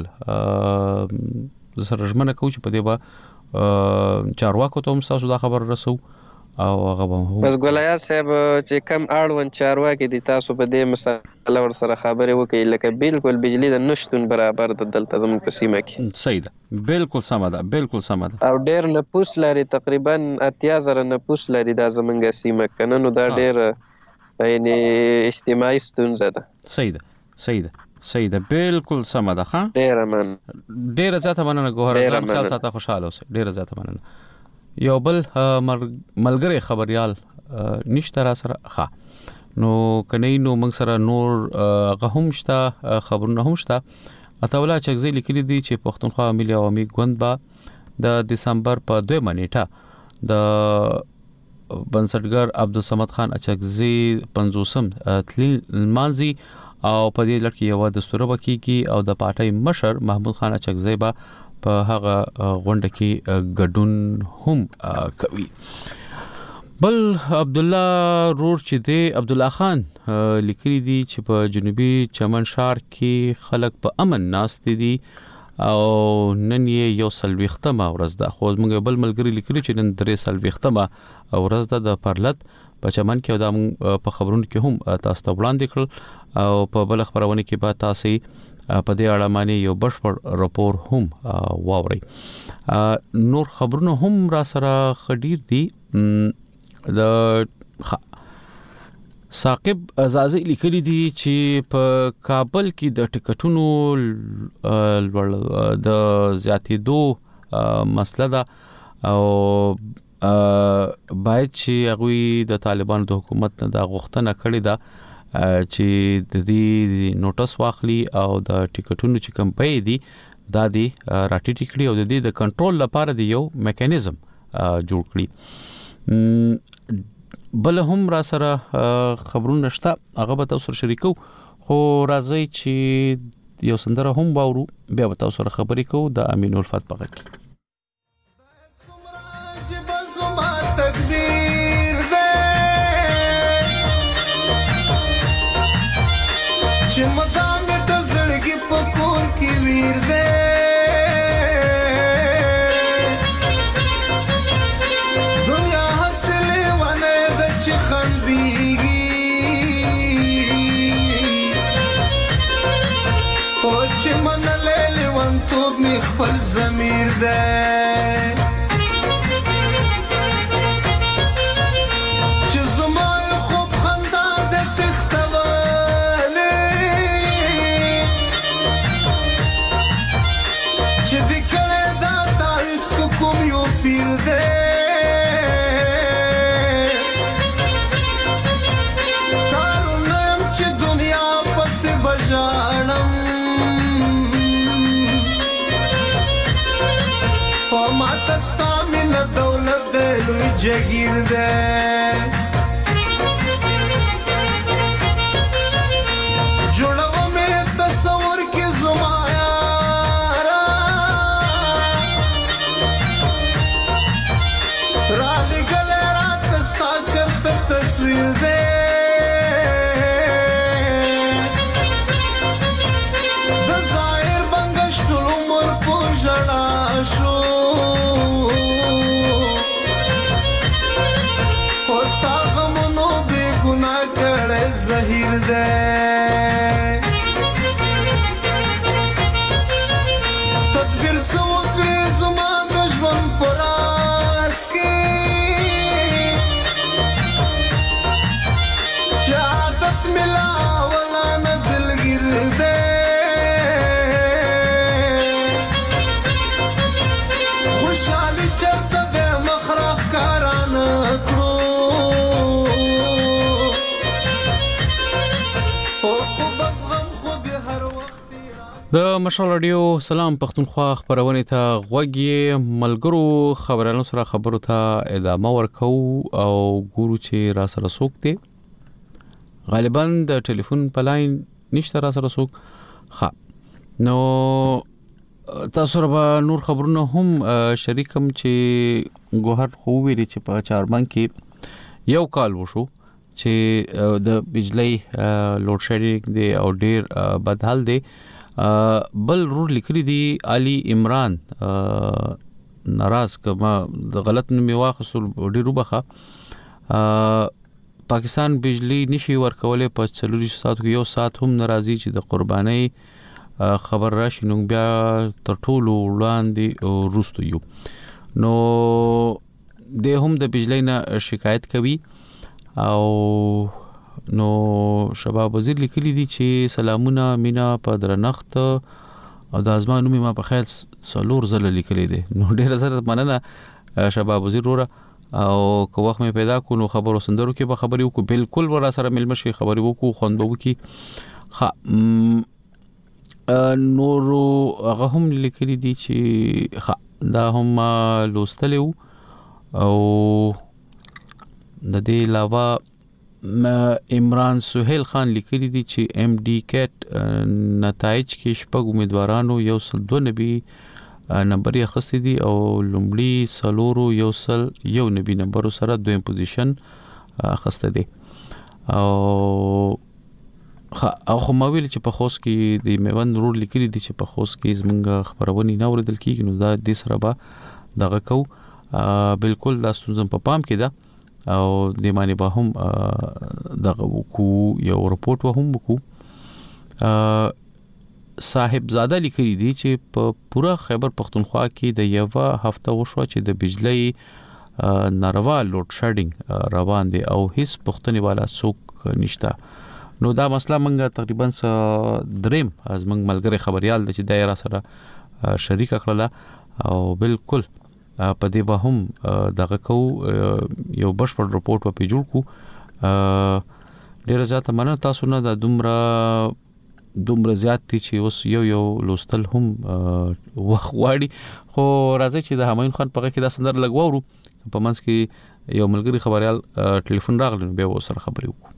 سره ژمنه کوو چې په دې به چارواکو ته هم ستاسو دا خبر رسو او هغه به بس ګلایا صاحب چې کم اړوند چارواکي دي تاسو په دې مسله ورسره خبرې وکړئ لکه بالکل بجلی د نشتون برابر د دلته زموږ په سیمه کې صحیح ده بالکل سمه ده بالکل سمه ده او ډېر نفوس لري تقریبا اتیا زره نفوس لري دا زموږ سیمه کنه نو دا ډېر یعنې اجتماعي ستونزه ده صحیح ده صحیح ده صحیح ده بالکل سمه ده ښه ډېره مننه ډېره زیاته مننه ګوهر ځان خیال ساته خوشحاله اوسئ ډېره زیاته مننه یو بل ملګری خبريال نشته را سره ښه نو کني نو موږ سره نور هغه هم شته خبرونه هم شته اتولا چغزي لیکلي دي چې پښتونخوا ملي عوامي ګوند با د دسمبر په دوه نیټه د بنسټګر عبدالصمد خان اچغزي پنځوسم تلیل مانزي او په دې لړ کې یو دستور وکیږي او د پارټي مشر محمود خان اچغزي با په هغه غونډه کې ګډون هم کوي بل عبد الله رور چې دی عبد الله خان لیکلي دي چې په جنوبي چمن شهر کې خلک په امن ناست دي او نن یو سلويختمه ورځ ده خو موږ بل ملګری لیکلي چې نن درې سلويختمه ورځ ده د پرلط په چمن کې دا په خبرونو کې هم تاسو ته وړاندې کړل او په بل خبرونه کې به تاسو په دې اړه باندې یو بشپړ راپور هم واوري نور خبرونه هم را سره خډیر دي د ثاقب ازازي لیکلي دي چې په کابل کې د ټیکټونو د زیاتېدو مسله ده او باید چې هغه د طالبانو د حکومت نه د غوښتنه کړې ده چې د دې نوټس واخلي او د ټیکټونو چې کم پي دي دا دي راټیټ کړي او د دې د کنټرول لپاره دی یو میکانیزم جوړ کړي بل هم را سره خبرونه شته هغه به تاسو سره شریکو خو راځي چې یو سندره هم باورو بیا به تاسو سره خبرې کوو د امین الفت پغه کې دی چې زما یې خوب خندا د تښتولې چې دې کړی دا تعویض په کوم یو پیر دی تستا من دولت دے لوی جگیر دے جوڑو میں تصور کی زمایارا رالی گلے رات تستا چرت تصویر دے دزائر بنگشت العمر کو جڑا شو زهیر ده تدبیر څه وکړې زما د ژوند په راز کې چې عادت مې لا اولانه دلګیر ده خوشحالي چېرته دی مخ راښکاره نه کړو د مشال رادیو سلام پښتونخوا خبرونه ته غوږی ملګرو خبرانو سره خبرو ته ادامه ورکو او ګورو چې را سره سوک دي غالبا د ټلیفون په لاین نشته را سره سوک ها نو تاسو را نور خبرونه هم شریکم چې ګوهر خو ویلي چې په چارمن کې یو کال وشو چې د بجلی لوډ شیډینګ دی او ډیر بدحال دی بل رور لیکلی دی علي عمران ناراض کما د غلط نوم واخصل ډیرو بخه پاکستان بجلی نشي ورکولې په څلوري ساعت کې یو ساعت هم ناراضي چې د قرباني خبر راشي نو بیا تر ټولو وړاندې روستو یو نو د هم د بجلی نه شکایت کوي او نو شباب وزیر لیکلی دي چې سلامونه مینا په درنخت او د ازمانو می ما په خیال سلور زله لیکلی دي نو ډیر زره مننه شباب وزیر وره او که وخت مې پیدا کو نو خبرو سندرو کې به خبري وکړو بالکل ورا سره مل مشي خبري وکړو خوند به وکي ها نور هغه هم لیکلی دي چې ها دا هم لوستلو او د دې علاوه عمران سہیل خان لیکلی دي چې ام ډي کیټ نتایج کې شپږ امیدوارانو یو سل دو نبی نمبر یې خسته دي او لومړی سلورو یو سل یو نبی نمبر سره دویم پوزیشن خسته دي او خو ما ویل چې په خوست کې د میوند رول لیکلی دي چې په خوست کې زمونږ خبرونه نه اوریدل کیږي نو دا د سره به دغه کو بالکل دا ستونزه په پام کې ده او د معنی به هم دغه وکو یو رپورت و هم وکو صاحب زاده لیکلی دي چې په پورا خیبر پختونخوا کې د یو هفته وشو چې د بجلی ناروا لوډ شیډینګ روان دي او هیڅ پختنی والا څوک نشتا نو دا مسله منګه تقریبا دریم از منګ ملګری خبريال د چې دایره سره شریک کړله او بالکل په دې به هم دغه کو یو بشپړ رپورت په جوړ کو ډیر زیاته مننه تاسو نه د دومره دومره زیات دي چې اوس یو یو لوستل هم وخت واړي خو راځي چې د همایون خان په کې دا سندر لګوورو په منځ کې یو ملګری خبريال ټلیفون راغلی به وسره خبرې وکړو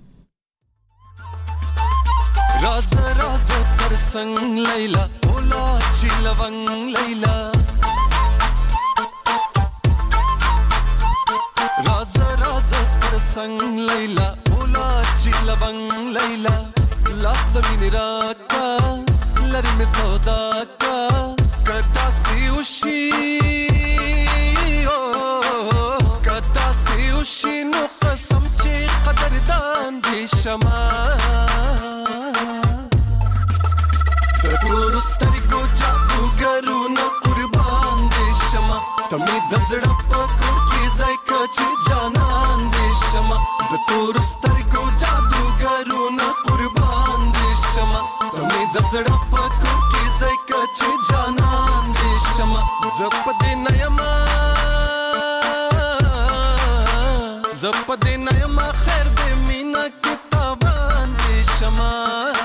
راز راز تر څنګ لیلا اولا چې لونګ لیلا راز راز تر څنګ لیلا اولا چې لونګ لیلا لاس د مینې راکا لري مې سودا کا کتا سی وشي کتا سی وشي نو قسم چې قدردان دي شمع سترګو جادوګرونو قربان تمې د زړه په کور کې ځای که چې جانان دې شمه د تور سترګو جادوګرونه قربان دې شمه تمې د زړه په کور کې ځای که چې جانان دې شمه زه په دې نه یمه زه په دې نه یمه خیر دې مینه کې تاوان دې شمه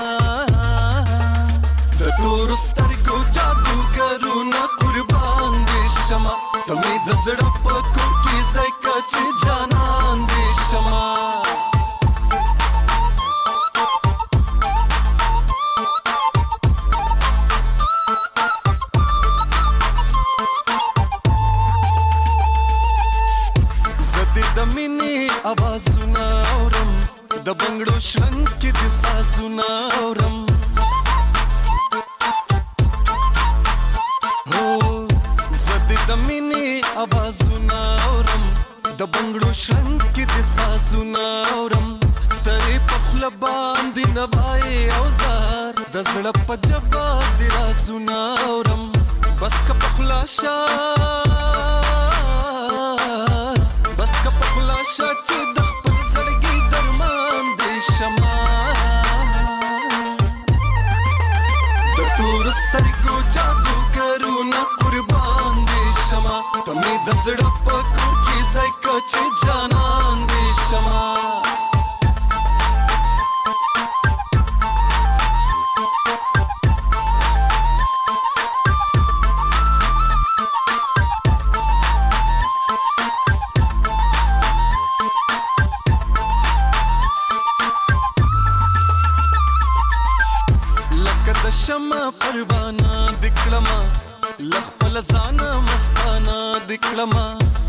د تور سترګو جادوګرونه قربان دې شمه تمې د زړه په کور کې ځای که چې جانان دې شمه आवाज़ुना औरम द बंगड़ो शंख के दिसाज़ुना औरम हो ज़द दमिनी आवाज़ुना औरम द बंगड़ो शंख के दिसाज़ुना औरम तेरे पखलबान दिन बाए औजार द ज़ड़प जबा दिराज़ुना औरम बस का पखलाशा बस का पखलाशा چې د خپل زړګي درمان دې شمه د تور سترګو جادوګرونه قربان دې شمه تمې د زړه په کور کې ځای که چې جانان دې شمه شمع پروانه دکړما لخپل ځان مستانه دکړما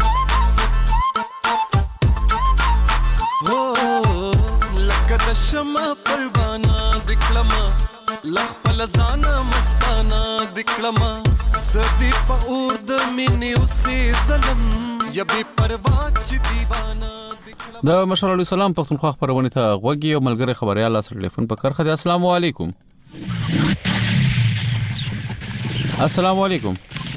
هو لکه د شمع پروانه دکړما لخپل ځان مستانه دکړما زدي په اور د مینې اوسې ظلم یا بے پروا چې دیوانه د مشر علی سلام پښتونخوا خبرونه ته غوږی او ملګری خبريال سره ټلیفون په کار خدي السلام علیکم السلام علیکم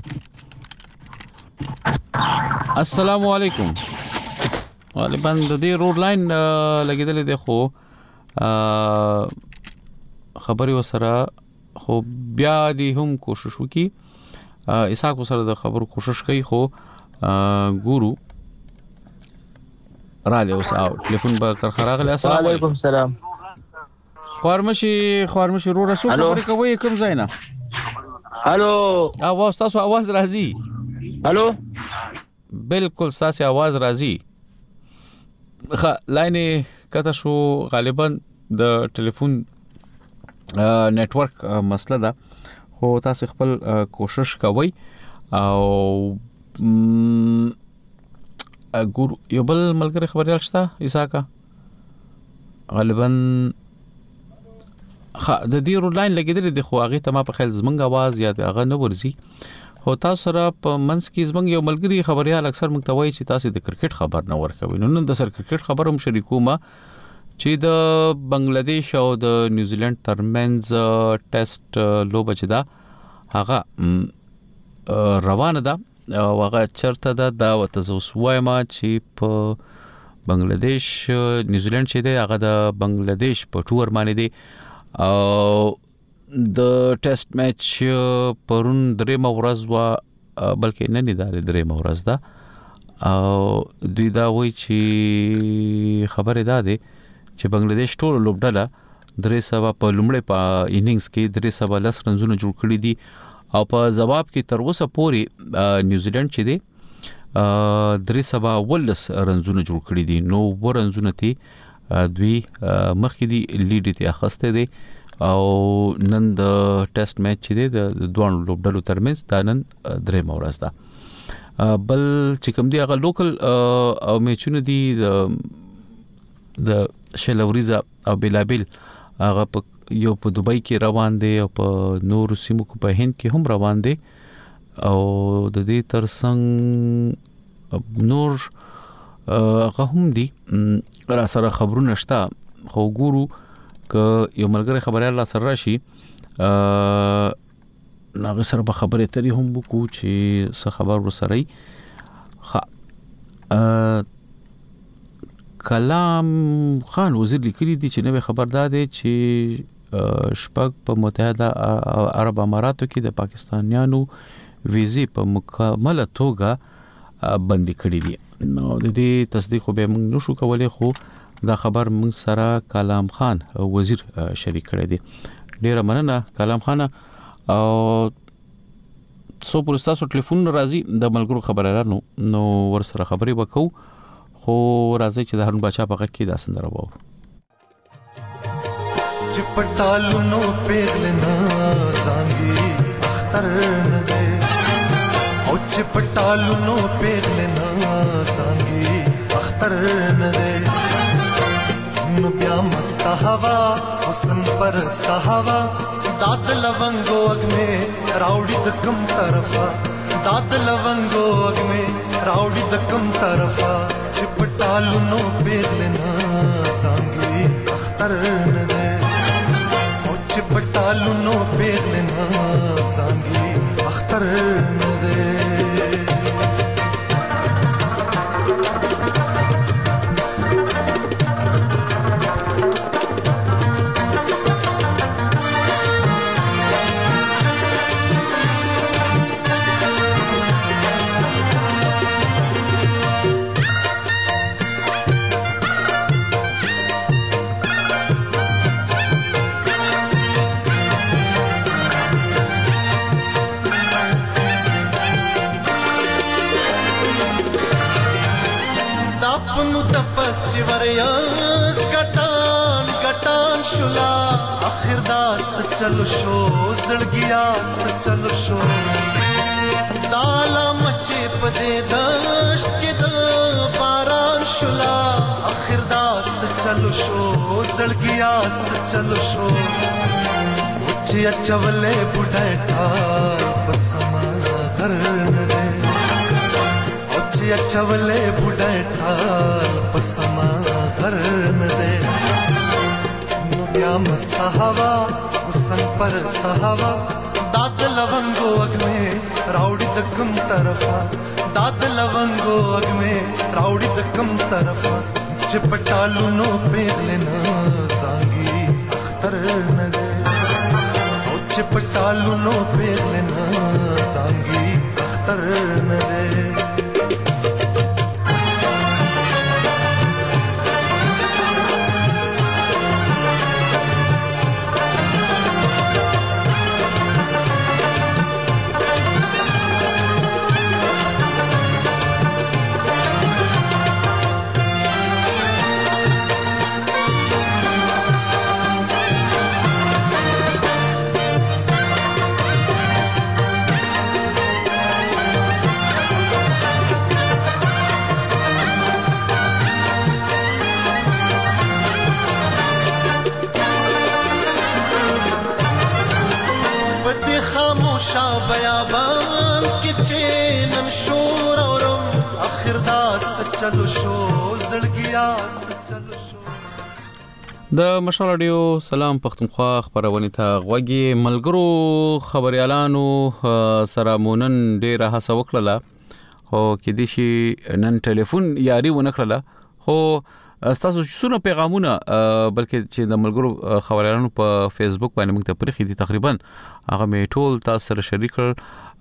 السلام علیکم غالبا د دې روډ لاین لګیدلې ده خو خبري وسره خو بیا دې هم کوشش وکي اسحاق وسره د خبرو کوشش کوي خو ګورو را له اوس او ټلیفون به کار خراغله السلام علیکم سلام خورمشي خورمشي رو رسو خبرې کوي کوم ځای نه هالو اواز تاسو आवाज راځي هالو بالکل تاسو आवाज راځي خ لاین کته شو غالبا د ټلیفون نتورک مسله ده خو تاسو خپل کوشش کوئ او ګور یو بل ملګری خبريال شته ایساکا غالبا خا د دې روډ لاین لګیدل د خو هغه ته ما په خیال زمنګ आवाज یا هغه نه ورزي خو تاسو سره په منس کې زمنګ یو ملګری خبريال اکثر مکتوي چې تاسو د کرکټ خبر نه ورکوي نو نن د سر کرکټ خبروم شریکو ما چې د بنگلاديش او د نیوزیلند ترمنځ ټیسټ لوبه چې دا هغه روانه ده او هغه چرته ده دا وته زوسوایم چې په بنگلاديش نیوزیلند چې دی هغه د بنگلاديش په ټور باندې دی او د ټیسټ میچ پرون درې مورز وا بلکې نه نه داري درې مورز ده او دوی دا وایي چې خبره ده چې بنگلاديش ټول لوبډاله درې سوا په لومړی په انینګز کې درې سوا لس رنزونه جوړ کړی دي او په جواب کې تر اوسه پورې نیوزیلند چې دی درې سوا ولس رنزونه جوړ کړی دي نو ورنزونه تی دوی مخکې دی لیډ ته اخسته دي او نن د ټیسټ میچ چې دی د دوه لوبډلو ترمنځ دا نن درې مورز ده بل چې کوم دی هغه لوکل او میچونه دي د شلوریزا او بلابل هغه یو په دوبۍ کې روان دي او په نور سیمو په هند کې هم روان دي او د دې ترڅنګ نور هغه هم دي را سره خبرونه شته خو ګورو ک یو ملګری خبريال سره راشي ناغه سره به خبرې ترې هم وکړو چې څه خبر ورسره کلام خان وزیر لیکلی دی چې نوې خبر داده چې شپږ په متحده عرب اماراتو کې د پاکستانیانو ویزې په مکمله توګه بندي کړې دي. نو د دې تصدیق به موږ نشو کولای، خو دا خبر موږ سره کلام خان وزیر شریک کړی دی. ډیره مننه کلام خان. او څو پرستاسو ټلیفون راځي د ملګرو خبرانو، نو ور سره خبرې وکړو. خو راځي چې د هارون بچا په غږ کې دا سندره وو. چپټالو نو پیغلنا زانګي اختر نه دے او چپټالو نو پیغلنا زانګي اختر نه دے نو بیا مست هوا حسن پرست هوا داد لونګو اګمه راوړي د کم طرفا داد لونګو اګمه راوړي د کم طرفا چپټالو نو پیغلنا زانګي اختر نه دے چپټالو نو پیغلنا زانګي اختر نه دے چورياس ګټان ګټان شولا اخر داس چلو شو زړګیا چلو شو دالا مچې پدې دشت کې د باران شولا اخر داس چلو شو زړګیا چلو شو چې چولې بډای ټال بسما غر نه دے چې چولې بډای ټال پسما غر نه دے نو بیا مست هوا حسن پر هوا داد لونګو اګمه راوړي د کم طرفا داد لونګو اګمه راوړي د کم طرفا چپټالو نو پیغلنا زانګي اختر نه دے او چپټالو نو پیغلنا زانګي اختر نه دے بیابان کې چینم شور اورم اخر داس چلو شو زړګیا چلو شو. د مشال رادیو سلام پښتونخوا خبرونه ته غوږی ملګرو خبريالانو سره مونن ډیره هڅه وکړه، خو کې دي شي نن ټلیفون یاري ونه کړله، خو تاسو څونه پیغامونه بلکې چې د ملګرو خبريالانو په فیسبوک باندې موږ ته پرېخي دي تقریبا هغه می ټول تاسو سره شریک کړ.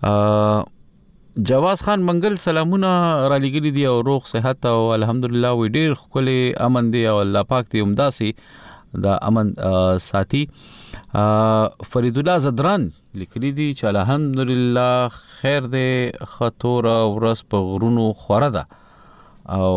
جواز خان منګل سلامونه را لګیلي دي او روغ صحت او الحمدلله وی ډیر خولي امن دی او الله پاک دې همداسي دا امن ساتي. فرید الله زدران لیکلي دي چې الحمدلله خیر دی، خطور ورس په غرونو خوره ده او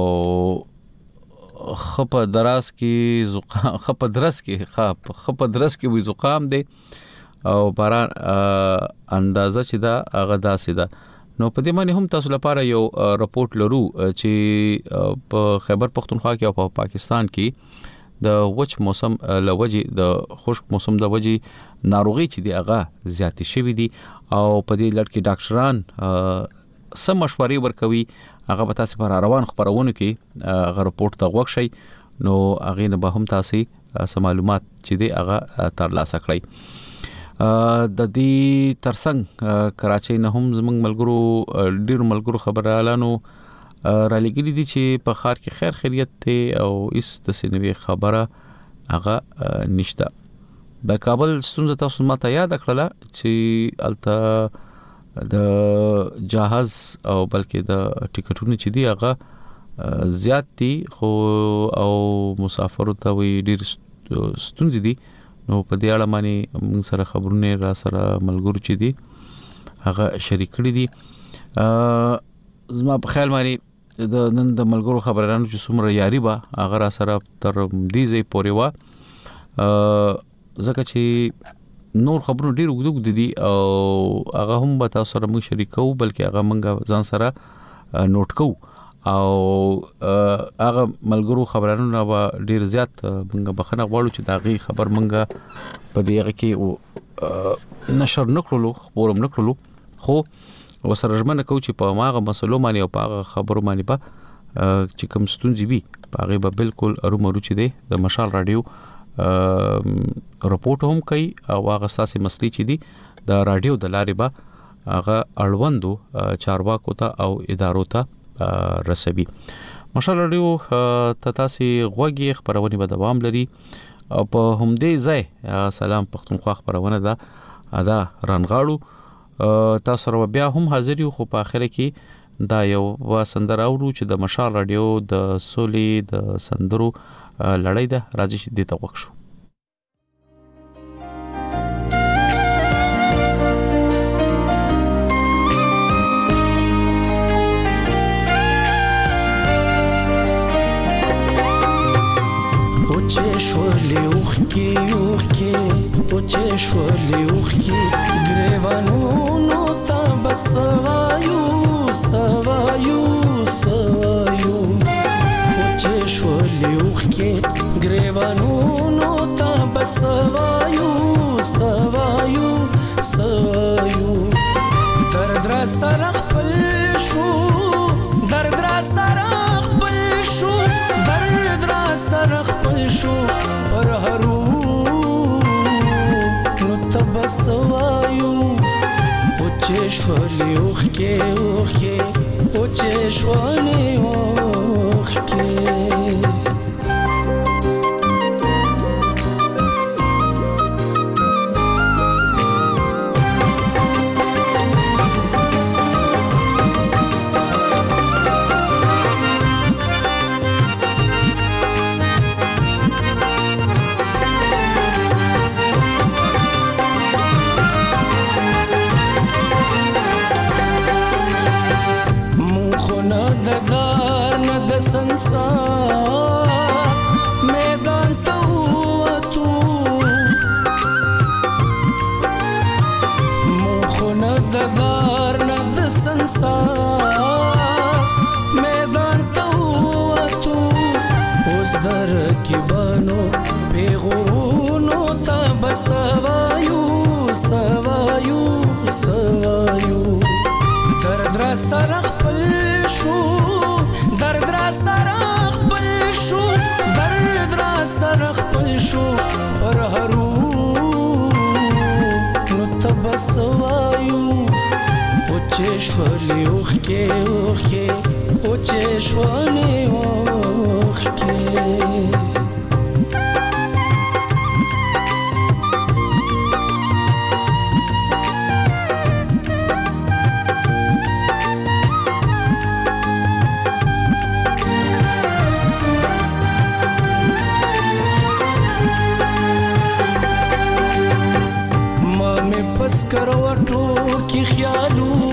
خپ دراس کی زقام خپ درس کی خپ خپ درس کی وی زقام دی او باران اندازه چې دا غدا سیده. نو په دې باندې هم تاسو لپاره یو رپورت لرو چې په خیبر پختونخوا کې او په پاکستان کې د وچ موسم لوجي د خشک موسم د وجي ناروغي چې دی هغه زیاتې شوې دي او په دې لړ کې ډاکټران سم مشورې ورکوي. هغه به تاسو پر روان خبرونه کې هغه رپورت ته وښی، نو هغه نه به هم تاسو سم معلومات چې دی هغه ترلاسه کړئ. د دې ترڅنګ کراچۍ نه هم زموږ ملګرو ډیر ملګرو خبرالانو را لګیلي دي چې په ښار کې خیر خیریت ته او اس د سینوي خبره هغه نشته. د کابل ستونزه تاسو ماته یاد کړله چې الته د جهاز او بلکې د ټیکټونو چې دی هغه زیات دي خو او مسافرو ته وی ډیر ستونزې دي. نو په دې اړه باندې موږ سره خبرونه را سره ملګرو چې دي هغه شریک کړي دي. زما په خیال باندې د نن د ملګرو خبرانو چې څومره یاري به هغه را سره تر دې ځای پورې و ځکه چې نور خبرونه ډیر وګدوګ دي او هغه هم به تاسو سره موږ شریکو بلکې هغه موږ ځان سره نوٹ کوو او هغه ملګرو خبرانو به ډیر زیات موږ بخنه غواړو چې دا غي خبر موږ په دې کې نشر نکړو خبرم نکړو خو وسره ژمنه کوو چې په ماغه مسلو باندې او په هغه خبرو باندې به چې کوم ستونزې وي په هغه به بالکل ارومرو چې دی د مشال رادیو رپورټ هم کوي او هغه ساسي مسلې چې دي د رادیو د لارې به هغه اړوندو چارواکو ته او ادارو ته رسوي. مشال رادیو ته تاسو غوږی خبرونه به دوام لري او په همدې ځای سلام پښتونخوا خبرونه ده ادا رنغاړو تاسو سره بیا هم حاضر یو خو په اخر کې دا یو وسندر اورو چې د مشال رادیو د سولې د سندرو لړۍ ده راځي چې دې ته وښو. اوچې شولې اوخکې اوخکې اوچې شولې اوخکې ګریوانونو ته بس وایو سوایو سوایو اوچې شولې اوخکې ګریوانونو ته بس وایو سوایو سوایو درد را سره خپل شو درد را سره خپل شو درد را سره خپل شو پر هرو نو تبس وایو اوچې شولې اوخکې اوخکې اوچې شولې اوخکې. میدان ته ووتو مخونه د دار نه د سنسار میدان ته ووتو اوس در کې بانو پیغورونو ته بس وایو سوایو سوایو درد را سره خپل شو درد را سره خپل شو درد را سره خپل شو پر هرو نو تبس وایو اوچې شولې اوخکې اوخکې اوچې شولې اوخکې. کروټو کې خیالو